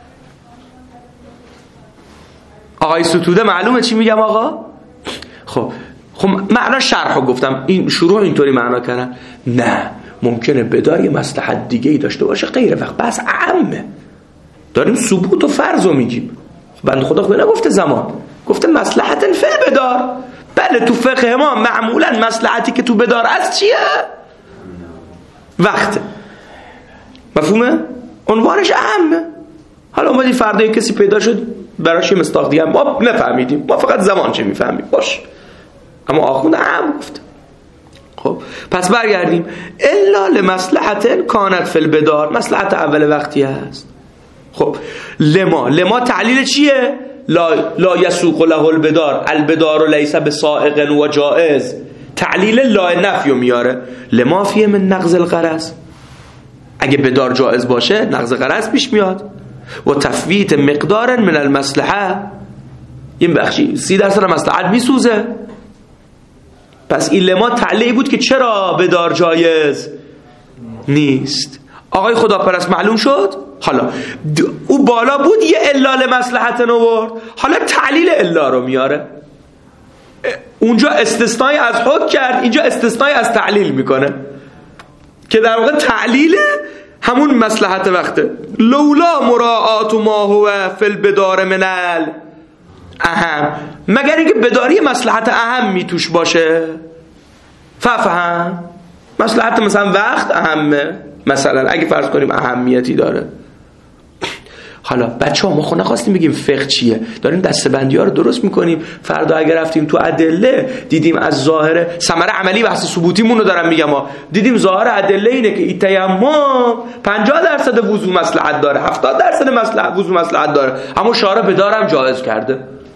آقای ستوده معلومه چی میگم آقا؟ خب خب معنا شرحو گفتم، این شروع اینطوری معنا کردن. نه ممکنه بدار یه مصلحت دیگه ای داشته باشه غیر وقت، بس عامه. داریم ثبوت و فرض رو میگیم. بنده خدا خود نگفته زمان، گفته مصلحت فی بدار. بله تو فقه ما معمولا مصلحتی که تو بدار است چیه؟ وقت. مفهومه؟ عنوانش اهمه. حالا اومدی فردا کسی پیدا شد براش مستاق دیگه ما نفهمیدیم، ما فقط زمان چه میفهمیم باش، اما آخوند اهم گفت. خب پس برگردیم. الا لمصلحت کانت فی البدار، مصلحت اول وقتی هست. خب لما لما تعلیل چیه؟ لا لا یسوق له البدار، البدار لیس بسائق و جائز. تعلیل لا نفی میاره. لما فیه من نقض الغرض، اگه بدار جائز باشه نقض غرض پیش میاد. و تفویت مقدار من المصلحه، این بخشی سی درصد مصلحت میسوزه. پس این لما تعلیل بود که چرا بدار جایز نیست. آقای خداپرست معلوم شد. حالا او بالا بود یه الا لمصلحت نورد، حالا تعلیل الا رو میاره. اونجا استثنای از حکم کرد، اینجا استثنای از تعلیل میکنه که در واقع تعلیل همون مصلحت وقته. لولا مراعات ما هو فی البدار منال اهم، مگر اینکه بداری مصلحت اهم می توش باشه. ففهم مصلحت مثلا وقت اهمه، مثلا اگه فرض کنیم اهمیتی داره. حالا بچه ها ما خود نخواستیم بگیم فقه چیه، داریم دستبندی ها رو درست میکنیم. فردا اگر رفتیم تو ادله دیدیم از ظاهر ثمره عملی بحث ثبوتیمون رو دارم میگم ها، دیدیم ظاهر ادله اینه که این تیمم پنجاه درصد وضو مصلحت داره، هفتاد درصد مصلحت وضو مصلحت داره، اما شارع بدارم جایز کرده.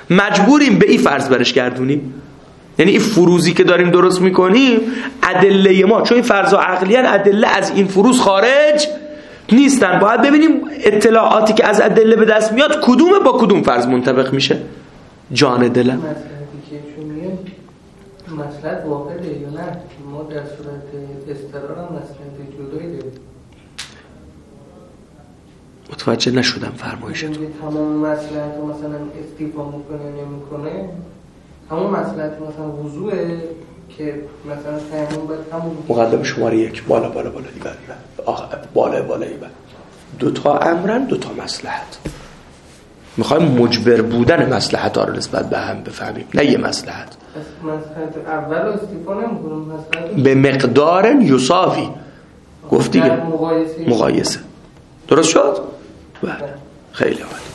مجبوریم به این فرض برش گردونیم. یعنی این فروزی که داریم درست میکنیم ادله ما، چون این فرض عقلیان، ادله از این فروز خارج نیستن. باید ببینیم اطلاعاتی که از ادله به دست میاد کدوم با کدوم فرض منطبق میشه. جان دلم مسئله که چون میگه مسئله واقعه یا نه، ما در صورت استقرار هم مسئله جدایی داریم. متوجه نشدم فرمایشتون. تمام مسئله تو مثلا استیفا میکنه نمیکنه، همون مسئله مثلا وضوعه که مثلا تیمم باید همون مقدم شماره یک بالا بالا بالا دیگر بالا بالا ایبن دو تا امرن دو تا مصلحت. میخوایم مجبر بودن مصلحت ها رو نسبت به هم بفهمیم، نه یه مصلحت. مصلحت اول استیفا نمیکنم، مصلحت به مقدار یساوی گفت دیگه، مقایسه مقایسه. درست شد؟ بله خیلی عالی.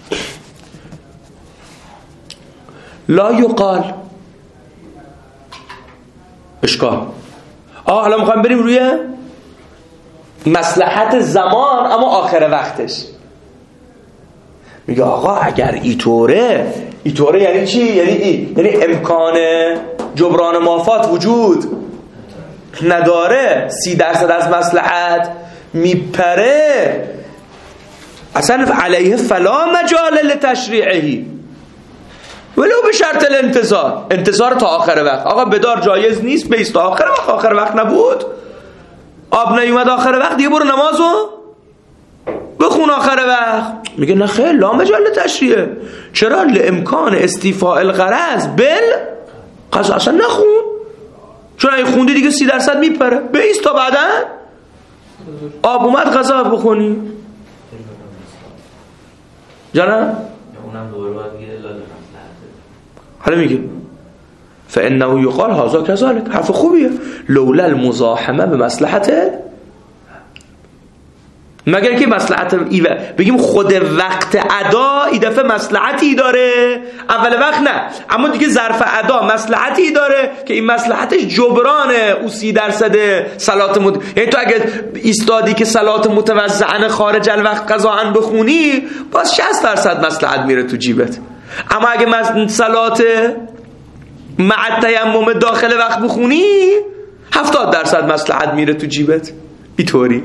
لا یقال اشکال. آه حالا میخوایم بریم روی مصلحت زمان اما آخر وقتش. میگه آقا اگر ایطوره، ایطوره یعنی چی؟ یعنی ای یعنی امکان جبران مافات وجود نداره، سی درصد از مصلحت میپره، اصلا علیه فلا مجال لتشریعه ولو به شرط الانتظار، انتظار تا آخر وقت. آقا بدار جایز نیست، بیست تا آخر وقت. آخر وقت نبود، آب نیومد آخر وقت، دیگه برو نمازو بخون آخر وقت. میگه نه خیر، لا مجال تشریعه. چرا؟ لامکان استیفاء الغرض بل قضا. اصلا نخون، چون اگه خوندی دیگه سی درصد میپره. بیست تا بعدا آب اومد قضا بخونی. جانم اونم دوباره باید بگه لا مصلحت. حالا میگه فانه یقال هذا كذلك. حرف خوبیه. لولا المزاحمه به مصلحته، مگر که مصلحت ایوه بگیم خود وقت ادا این دفعه مصلحتی داره، اول وقت نه، اما دیگه ظرف ادا مصلحتی داره که این مصلحتش جبرانه او سی درصد صلات مد... یعنی تو اگه ایستادی که صلات متوزعن خارج الوقت قضاءن بخونی باز شصت درصد مصلحت میره تو جیبت. اما اگه صلات مع تیمم داخل وقت بخونی هفتاد درصد مصلحت میره تو جیبت. اینطوری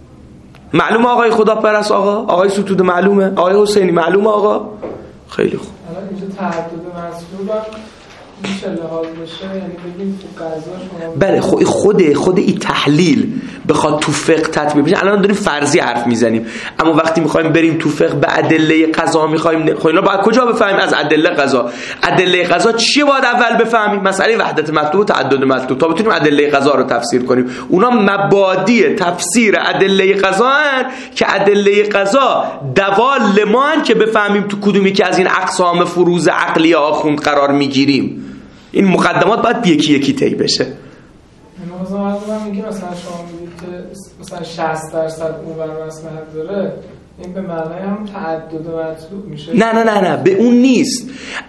معلومه آقای خدا پرست؟ آقا آقای ستوده معلومه؟ آقای حسینی معلومه؟ آقا خیلی خوب. الان اینجا تعدد مسئول هم میشه لحاظ بشه، یعنی بگیم تو قضا شما بله خود خود خود این تحلیل بخواد تو فقه تطبیق بشه. الان داریم فرضی حرف میزنیم، اما وقتی میخوایم بریم تو فقه به ادله قضا میخوایم، خب اینا باید کجا بفهمیم؟ از ادله قضا. ادله قضا چیه باید اول بفهمیم؟ مسئله وحدت مطلوب و تعدد مطلوب، تا بتونیم ادله قضا رو تفسیر کنیم. اونا مبادی تفسیر ادله قضا هن که ادله قضا دوال ما که بفهمیم تو کدومی که از این اقسام فروض عقلی آخوند قرار میگیریم. این مقدمات باید یکی یکی طی بشه. مثلا من میگم مثلا شما میگید که مثلا شصت درصد اونور مصلحت داره، این به معنای هم تعدد مطلوب میشه؟ نه نه نه نه به اون نیست،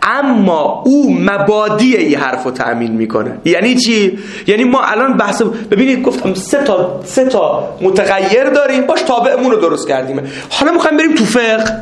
اما او مبادی این حرفو تأمین میکنه. یعنی چی؟ یعنی ما الان بحث ببینید گفتم سه تا سه تا متغیر داریم، باش تابعمون رو درست کردیم. حالا میخوایم بریم تو فقه.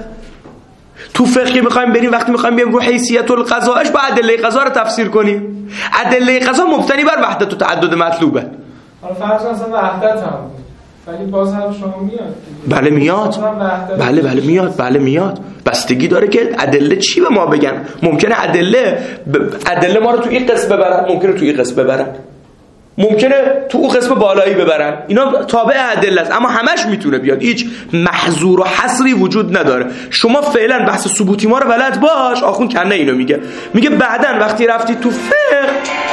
تو فقه میخوایم بریم، وقتی میخوایم بریم رو حیثیت القضاءش با ادله قضا رو تفسیر کنیم. ادله قضا مبتنی بر وحدت و تعدد مطلوبه. حالا فرض اصلا وحدت هم بود، ولی باز هم شما میاد. بله میاد. بله بله میاد. بله میاد. بستگی داره که ادله چی به ما بگن. ممکنه ادله ب... ادله ما رو تو این قسم ببرن، ممکنه تو این قسم ببرن، ممکنه تو اون قسم بالایی ببرن. اینا تابع ادله است، اما همش میتونه بیاد. هیچ محظور و حصری وجود نداره. شما فعلا بحث ثبوتی ما رو بلد باش. آخوند کنه اینو میگه میگه بعدن وقتی رفتی تو فقه،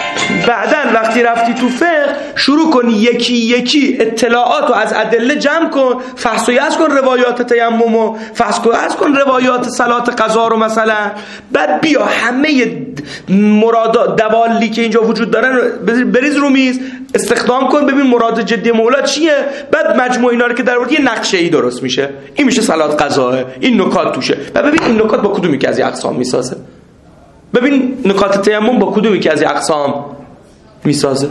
بعدن وقتی رفتی تو فقه شروع کن یکی یکی اطلاعاتو از ادله جمع کن، فحص و یحص کن روایات تیممو، فحص و یحص کن روایات صلات قضا رو مثلا، بعد بیا همه مرادات دوالی که اینجا وجود دارن بریز رو میز، استخدام کن، ببین مراد جدی مولا چیه، بعد مجموع اینا رو که در آورد یه نقشه ای درست میشه. این میشه صلات قضاه، این نکات توشه، و ببین این نکات با کدومی که از این اقسام میسازه. ببین نکات تیمم با کدومی که از این اقسام میسازه.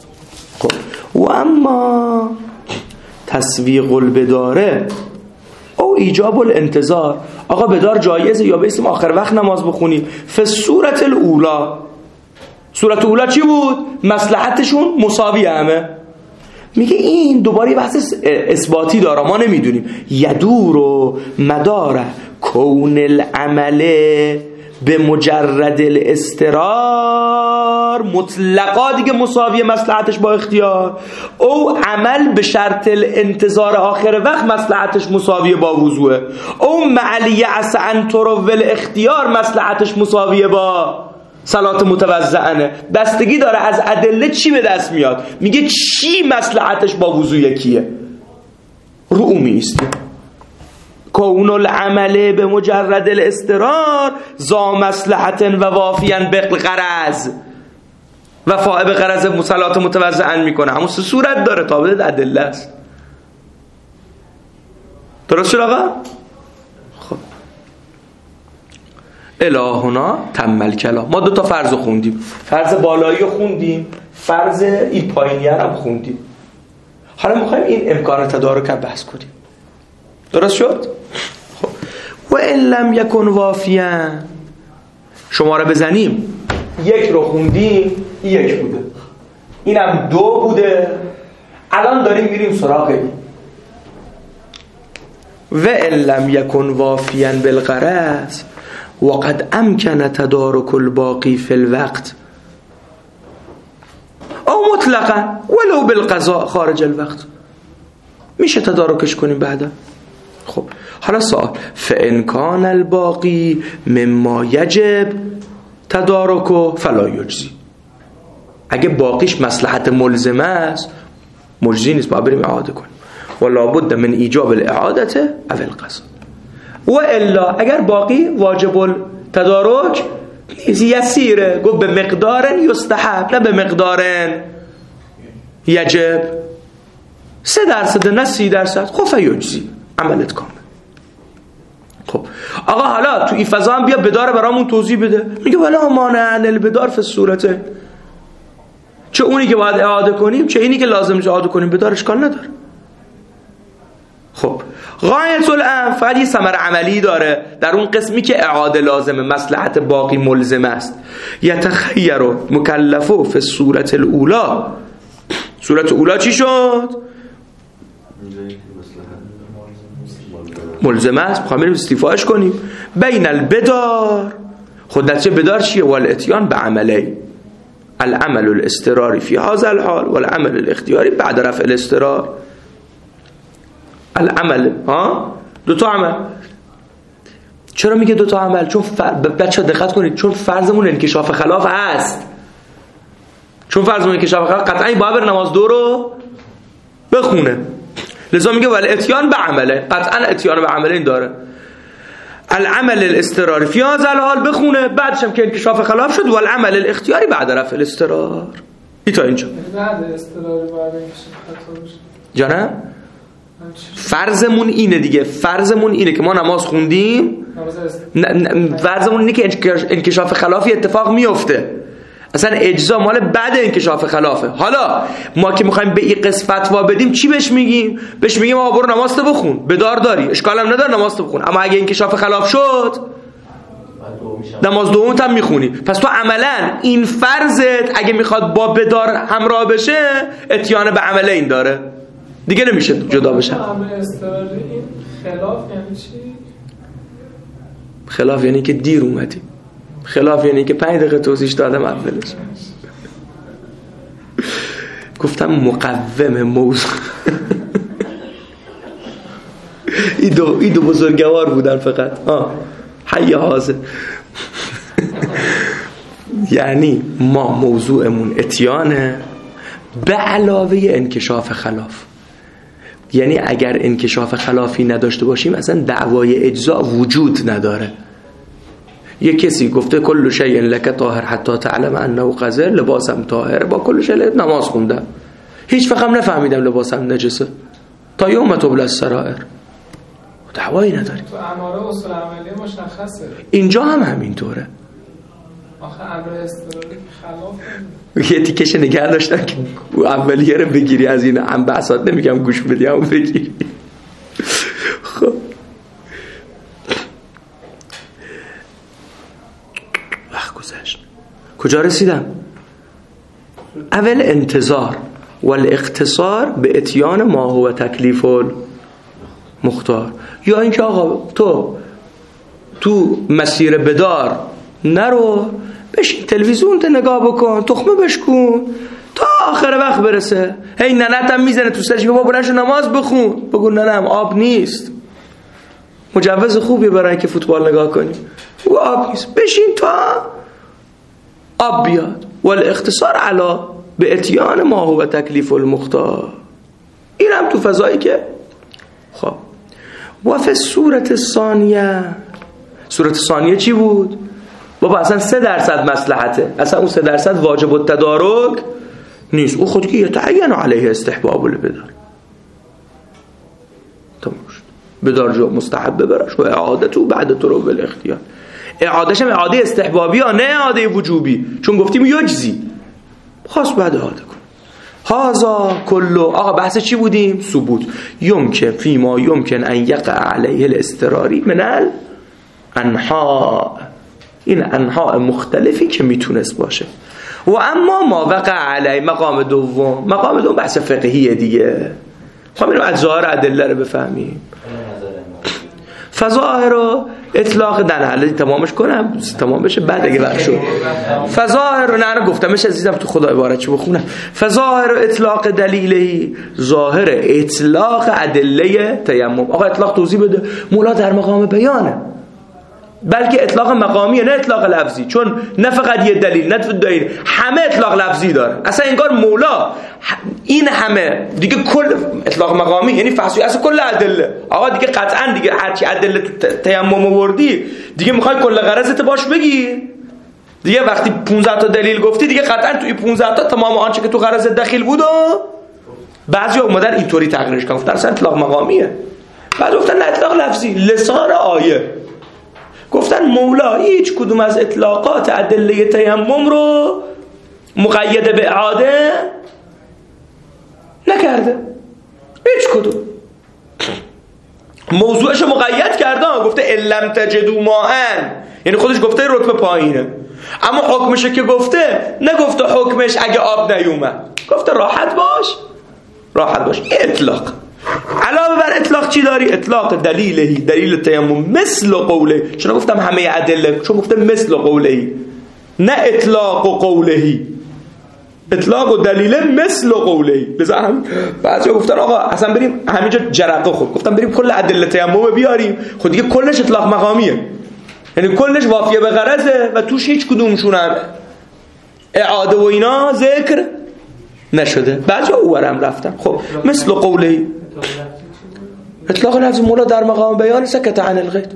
خب و اما تسویق البداره او ایجاب الانتظار، آقا بدار جایزه یا به اسم آخر وقت نماز بخونیم. فصورت الاولا، صورت اولا چی بود؟ مصلحتشون مساوی همه. میگه این دوباره بحث اثباتی داره، ما نمیدونیم. یدور و مدار کون العمله به مجرد الاسترار مطلقا دیگه مساوی مصلحتش با اختیار، او عمل به شرط الانتظار آخر وقت مصلحتش مساوی با وضوء، او معلیه عسى ان ترو الاختیار مصلحتش مساوی با صلات متوضعنه. بستگی داره از ادله چی به دست میاد. میگه چی مصلحتش با وضوء یکیه، رو اون میستی. کون العمله به مجرد الاسترار ذا مصلحت و وافیاً بالغرض، وفاء به غرض صلات متوضعن میکنه. همون سه صورت داره، تابع ادله است. درست شد آقا؟ خب الهنا تمل کلام. ما دو تا فرض خوندیم، فرض بالایی خوندیم، فرض این پایینی هم خوندیم. حالا میخوایم این امکان تدارک رو بحث کنیم. درست شد؟ خب و ان لم یکن وافیا، شماره بزنیم، یک رو خوندیم، یک بوده، اینم دو بوده، الان داریم میریم سراغ این. و ان لم یکن وافیا بالغرض وقد امکن تدارک الباقی فی الوقت او مطلقا ولو بالقضاء خارج الوقت، میشه تدارکش کنیم بعدا. خب حالا سوال، فان کان الباقی مما یجب تدارکه فلا یجزی، اگه باقیش مصلحت ملزمه است مجزی نیست، باید بریم اعاده کنیم. ولا بد من ایجاب الاعاده او القضاء. و الا اگر باقی واجب التدارک یسیره، گفت به مقدار یستحب نه به مقدار یجب، سه درصد نه سی درصد، خب فیجزی، عملت کامل. خب آقا حالا تو این فضا هم بیا بدار برامون توضیح بده. میگه ولا مانع ان البدار فی الصورته، چه اونی که باید اعاده کنیم چه اینی که لازم نیست اعاده کنیم، بدار اشکال نداره. خب غایت الامر فقط یه ثمره عملی داره در اون قسمی که اعاده لازمه، مصلحت باقی ملزم است. یتخیر مکلفو فی الصورت الاولا، صورت اولا چی شد؟ ملزم است، میخوایم بریم استیفاش کنیم. بین البدار، خود نتیجه بدار چیه؟ والاتیان به عملی، العمل الاضطراری فی هذا الحال والعمل الاختیاری بعد رفع الاضطرار. العمل ها دو تا عمل. چرا میگه دو تا عمل؟ چون فر... بچه دقت کنید، چون فرضمون انکشاف خلاف هست. چون فرضمون انکشاف خلاف قطعا باید بر نماز دو رو بخونه، لذا میگه ولی اتیان به عمله، قطعا اتیان به عمله این داره. العمل الاضطراری فی هذا الحال بخونه، بعدش هم که انکشاف خلاف شد والعمل الاختیاری بعد رفع الاضطرار. این تا اینجا بعد اضطراری بعد انکشاف خطا بشه. جانم فرضمون اینه دیگه، فرضمون اینه که ما نماز خوندیم، فرضمون اینه که انکشاف خلافی اتفاق میفته، اصلا اجزا مال بعد انکشاف خلافه. حالا ما که میخوایم به این قسم فتوا بدیم چی بهش میگیم؟ بهش میگیم آقا برو نماز تو بخون، بدار داری، اشکال هم نداره نماز تو بخون، اما اگه انکشاف خلاف شد نماز دومت هم میخونی. پس تو عملا این فرضت اگه میخواد با بدار همراه بشه اتیان به عمله این داره دیگه، نمیشه جدا بشه. عمل اضطراری این خلاف یعنی چی؟ خلاف یعنی که دیر اومدی، خلاف یعنی که پنج دقیقه توضیح دادم اولش. گفتم مقوم موضوع. این دو این دو بزرگوار بودن فقط. ها حی حاضر. یعنی ما موضوعمون اتیانه به علاوه انکشاف خلاف. یعنی اگر انکشاف خلافی نداشته باشیم اصلا دعوای اجزا وجود نداره. یه کسی گفته کل شیء لک طاهر حتی تعلم انه قذر، لباسم طاهر، با کل شیء نماز خوندم، هیچ وقت نفهمیدم لباسم نجسه تا یوم تبلی السرائر، دعوایی نداریم. تو اماره اصول عملی مشخصه، اینجا هم همینطوره. آخه امر اضطراری خلاف یه تیکش نگه داشتن که اولیه رو بگیری، از این هم بحثات نمیگم گوش بدی هم بگیری. خب کجا رسیدم؟ اول انتظار والاختصار به اتیان ما هو تکلیف المختار. یا اینکه آقا تو تو مسیر بدار نرو، بشین تلویزیون ده نگاه بکن، تخمه بشکن تا آخر وقت برسه. هی ننت هم میزنه تو سرش، بابا بلند شو نماز بخون، بگو ننم آب نیست. مجوز خوبی برای که فوتبال نگاه کنی، بگو آب نیست، بشین تا آب بیاد. والاختصار علا به اتیان ما هو تکلیف المختار. این هم تو فضایی که خب و فی صورت ثانیه. صورت ثانیه چی بود؟ بابا اصلا سه درصد مصلحته، اصلا اون سه درصد واجب التدارک نیست، او خود که یتعین علیه استحباب البدار. تمام شد. بدار جو مستحبه براش و اعادته بعد طلوع الاختیار. اعادهش هم اعاده استحبابی ها، نه اعاده وجوبی، چون گفتیم یجزی، خاص بعد اعاده کن. هازا کلو. آقا بحث چی بودیم؟ ثبوت. یمکن فیما یمکن ان یقع علیه الاضطراری من الانحاء. این انحاء مختلفی که میتونست باشه. و اما ما وقع علی مقام دوم. مقام دوم بحث فقهیه دیگه. خب اینو از ظاهر ادله رو بفهمیم. فظاهر رو اطلاق دناله تمامش کنم تمام بشه بعد اگه وقت شد. فظاهر رو نه گفتمش عزیزم تو خدا عبارت چه بخونم. فظاهر اطلاق دلیلی، ظاهر اطلاق ادله تیمم. آقا اطلاق توضیح بده. مولا در مقام بیانه، بلکه اطلاق مقامیه نه اطلاق لفظی، چون نه فقط یه دلیل، نه دلیل، همه اطلاق لفظی داره. اصلا انگار مولا این همه دیگه کل اطلاق مقامی یعنی فحصی اصلا کل ادله. آقا دیگه قطعا دیگه هرچی ادله تو تیمم آوردی دیگه میخوای کل غرضت باش بگی دیگه. وقتی پانزده تا دلیل گفتی دیگه قطعا توی پانزده تا تمام آنچه که تو غرضت داخل بود و بعضی اومدن اینطوری تغییرش کردن گفتن اصلا اطلاق مقامیه، بعد گفتن نه اطلاق لفظی. لسان آیه گفتن مولا هیچ کدوم از اطلاقات ادله تیمم رو مقید به اعاده نکرده، هیچ کدوم. موضوعش مقید کرده، گفته الم تجدوا ماء، یعنی خودش گفته رتبه پایینه، اما حکمش که گفته نگفته حکمش اگه آب نیومد، گفته راحت باش راحت باش. اطلاق علاوه بر اطلاق چی داری؟ اطلاق دلیلهی، دلیل تیمم مثل قوله. چون گفتم همه ادله، چون گفتم مثل قولهی نه اطلاق و قولهی. اطلاق و دلیله مثل قولهی. بزن بعضی گفتن آقا اصلا بریم همینجا جرقه خود، گفتم بریم کل ادله تیمم بیاریم، خود دیگه کلش اطلاق مقامیه، یعنی کلش وافیه به غرضه و توش هیچ کدومشون هم اعاده و اینا ذکر نشده. بعضی اورم رفتن. خب مثل قولهی اطلاق لفظ مولا در مقام بیان سکت عن القید.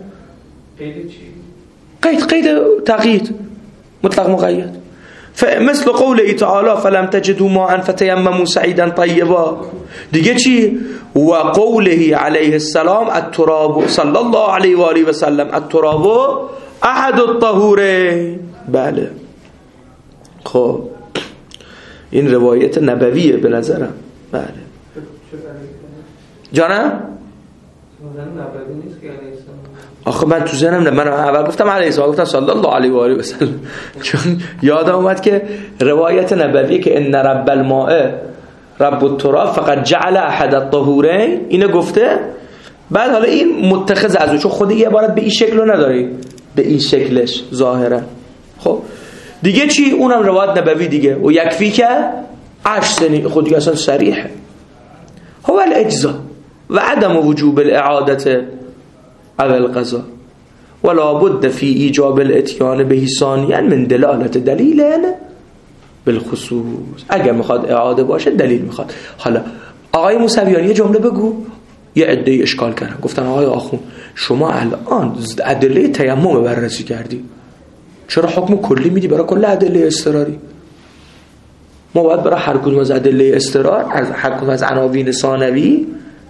قید قید تقیید مطلق مقید. فمثل قوله تعالی فلم تجدوا ماء فتيمموا سعيدا طيبا. دیگه چی؟ و قوله علیه السلام التراب صلی الله علیه و آله و سلم التراب احد الطهورین. بله خب این روایت نبویه به نظرم. بله جانم آخه من تو ذهنم من اول گفتم علیه السلام، گفتم صلی الله علیه و آله و سلم، چون یادم اومد که روایت نبویه که ان رب الماء رب التراب فقط جعل احد الطهورین اینو گفته. بعد حالا این متخذ از او، چون خود این عبارت به این شکل نداری، به این شکلش ظاهرا. خب دیگه چی؟ اونم روایت نبوی دیگه. و یکفی که عشر سنین، خود دیگه اصلا صریحه. هو الاجزاء و عدم وجوب الاعاده على القضاء ولا بد في ایجاب الاتيان به ثانيا من دلالت دلیل بالخصوص. اگر میخواد اعاده باشه دلیل میخواد. حالا آقای موسویانی یه جمله بگو. یه عده اشکال کردن، گفتن آقای آخوند شما الان ادله تیمم بررسی کردی، چرا حکم کلی میدی برای کل ادله اضطراری؟ ما باید برای هر کدوم از ادله اضطرار از هر کدوم از عناوین ثانوی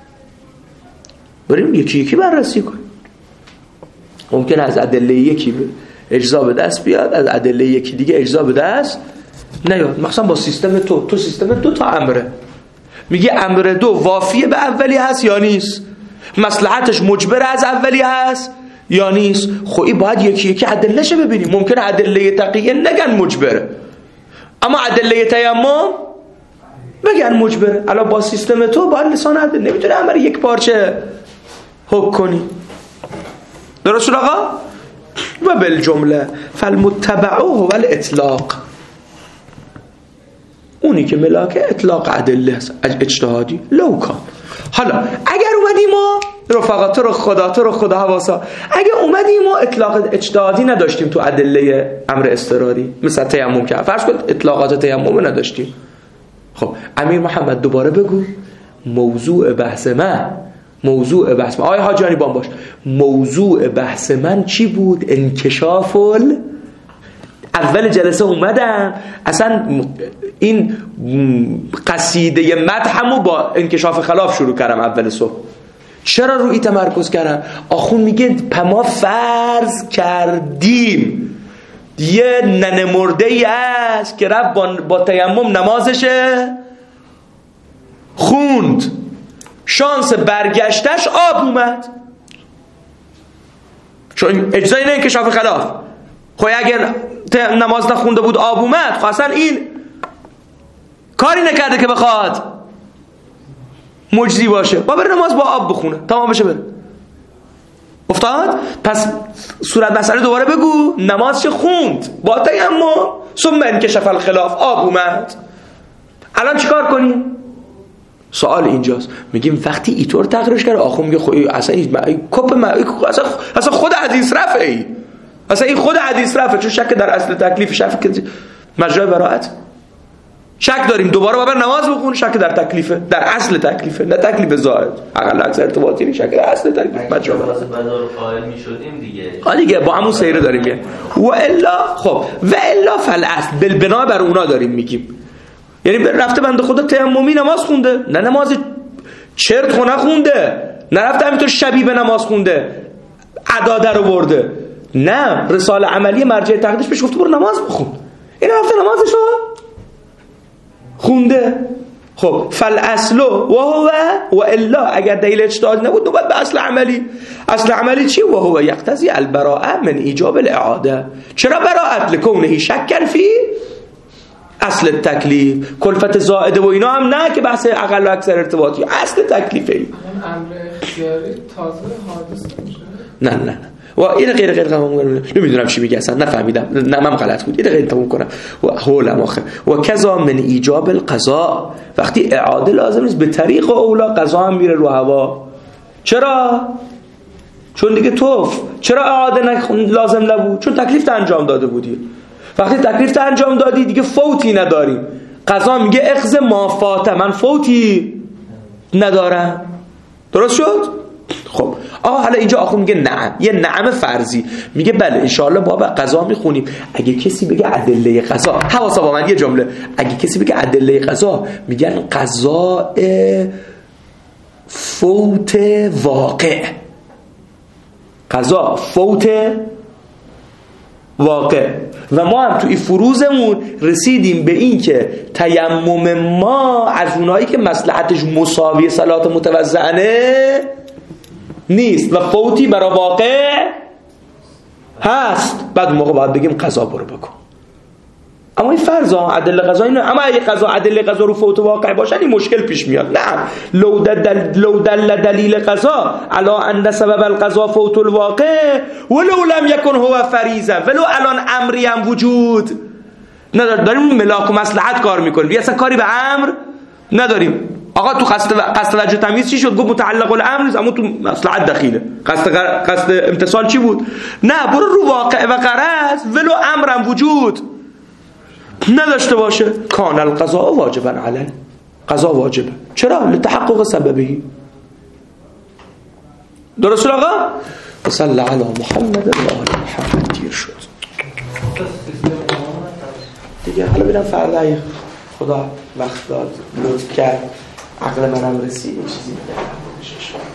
بریم یکی یکی بررسی کنیم. ممکن از ادله یکی اجزا به دست بیاد، از ادله یکی دیگه اجزا به دست نیاد. مثلا با سیستم تو تو سیستم دو تا امره، میگه امر دو وافیه به اولی هست یا نیست، مصلحتش مجبر از اولی هست یا نیست؟ خب باید یکی یکی ادله‌شو ببینیم. ممکنه ادله تقیه نگن مجبره، اما ادله تیمم بگن مجبره. الان با سیستم تو باید لسان ادله نمیتونه عمر یک پارچه حکم کنی. درست شد آقا؟ و بالجمله فالمتبع هو الاطلاق، اونی که ملاک اطلاق ادله است اجتهادی لوکا. حالا اگر اومدیم ما رفقات رو خدا تو رو خدا حواسا، اگه اومدیم ما اطلاق اجتهادی نداشتیم تو ادله امر اضطراری مثلا تیمم، که فرض کن اطلاقات تیمم نداشتیم، خب امیر محمد دوباره بگو موضوع بحث من، موضوع بحث من آقای حاجانی بان باش، موضوع بحث من چی بود؟ انکشاف ال... اول جلسه اومدم اصلا این قصیده مدحمو با انکشاف خلاف شروع کردم اول صبح. چرا روی تمرکز کردم؟ آخون میگه پما فرض کردیم یه ننه مرده ای است که رفت با, با تیمم نمازشه خوند، شانس برگشتش آب اومد، چون اجزای نه انکشاف خلاف. خب اگر نماز نخونده بود آب اومد، خب اصلا این کاری نکرده که بخواد مجزی باشه، با بره نماز با آب بخونه تمام بشه بره. افتاد؟ پس صورت مسئله دوباره بگو نماز چه خوند با تیمم ثم انکشف الخلاف آب اومد، الان چیکار کنیم؟ سوال اینجاست. میگیم وقتی اینطور تغییرش کرده آخو میگه خب اصلا این کپ ما اصلا اصلا خود حدیث رفعه ای، اصلا این خود حدیث رفعه، چون شک در اصل تکلیف، شک مجرای براءت، شک داریم دوباره بابر نماز بخون، شک در تکلیفه، در اصل تکلیفه، نه تکلیف زائد، اقل اکثر ارتباطی نیست، شک در اصل تکلیف مجرا واسه بدار قائل میشدیم دیگه. آ دیگه با همون سیره داریم میگه و الا. خب و الا فالاصل بالبنا بر اونا داریم میگیم، یعنی رفته بنده خدا تیممی نماز خونده، نه نماز چرت خونه خونده، نه رفته همینطور شبیه به نماز خونده عداده رو برده، نه رساله عملی مرجع تقدیش بهش گفته برو نماز بخون، این رفته نمازشو خونده. خب فالاصل و هو و الا، اگر دلیل اجتهادی نبود نوبت به اصل عملی. اصل عملی چی؟ و هو یقتضی البراءه من ایجاب الاعاده. چرا براءت؟ لکونه شکن فی اصل تکلیف، کلفت زائده و اینا هم نه که بحث اقل و اکثر ارتباطی، اصل تکلیفه. این امر اختیاری تازه حادث نمیشه؟ نه نه نه و این غیر غیر تمام نمیدونم چی میگه اصلا نفهمیدم، نه من غلط بود، این غیر تمام کنم و حولم آخه. و کذا من ایجاب القضاء، وقتی اعاده لازم نیست به طریق اولا قضا هم میره رو هوا. چرا؟ چون دیگه توف. چرا اعاده لازم نبود؟ چون تکلیف انجام داده بودی. وقتی تکلیف انجام دادی دیگه فوتی نداریم. قضا میگه اخذ ما فاته، من فوتی ندارم. درست شد؟ خب آقا حالا اینجا آخو میگه نعم، یه نعم فرضی، میگه بله انشاءالله بابا قضا میخونیم. اگه کسی بگه ادله قضا، حواسا با من یه جمله، اگه کسی بگه ادله قضا، میگن قضا فوت واقع، قضا فوت واقع. و ما هم تو این فروزمون رسیدیم به این که تیمم ما از اونایی که مصلحتش مساوی صلات متوضعنه نیست و فوتی برای واقع هست، بعد اون موقع باید بگیم قضا برو بکن. اما این فرضا ادله قضا اینه، اما اگه قضا ادله قضا رو فوت واقع باشن این مشکل پیش میاد. نه لو دل لو دل دلیل قضا علی ان سبب القضا فوت الواقع ولو لم یکن هو فریضه، ولو الان امری هم وجود نداره، داریم ملاک و مصلحت کار میکنیم، بیا اصلا کاری به امر نداریم. آقا تو قصد قصد وجه تمیز چی شد؟ گفت متعلق الامر، اما تو مصلحت دخیله. قصد قصد امتصال چی بود؟ نه برو رو واقع و غرض ولو امرم وجود نداشته باشه. کان القضاء واجبا علی، قضا واجبه. چرا؟ لتحقق سببی. درست آقا؟ صلی علی محمد و آل محمد. دیر شد دیگه. حالا ببینم فردا خدا وقت داد لطف کرد عقل منم رسید این چیزی میگه.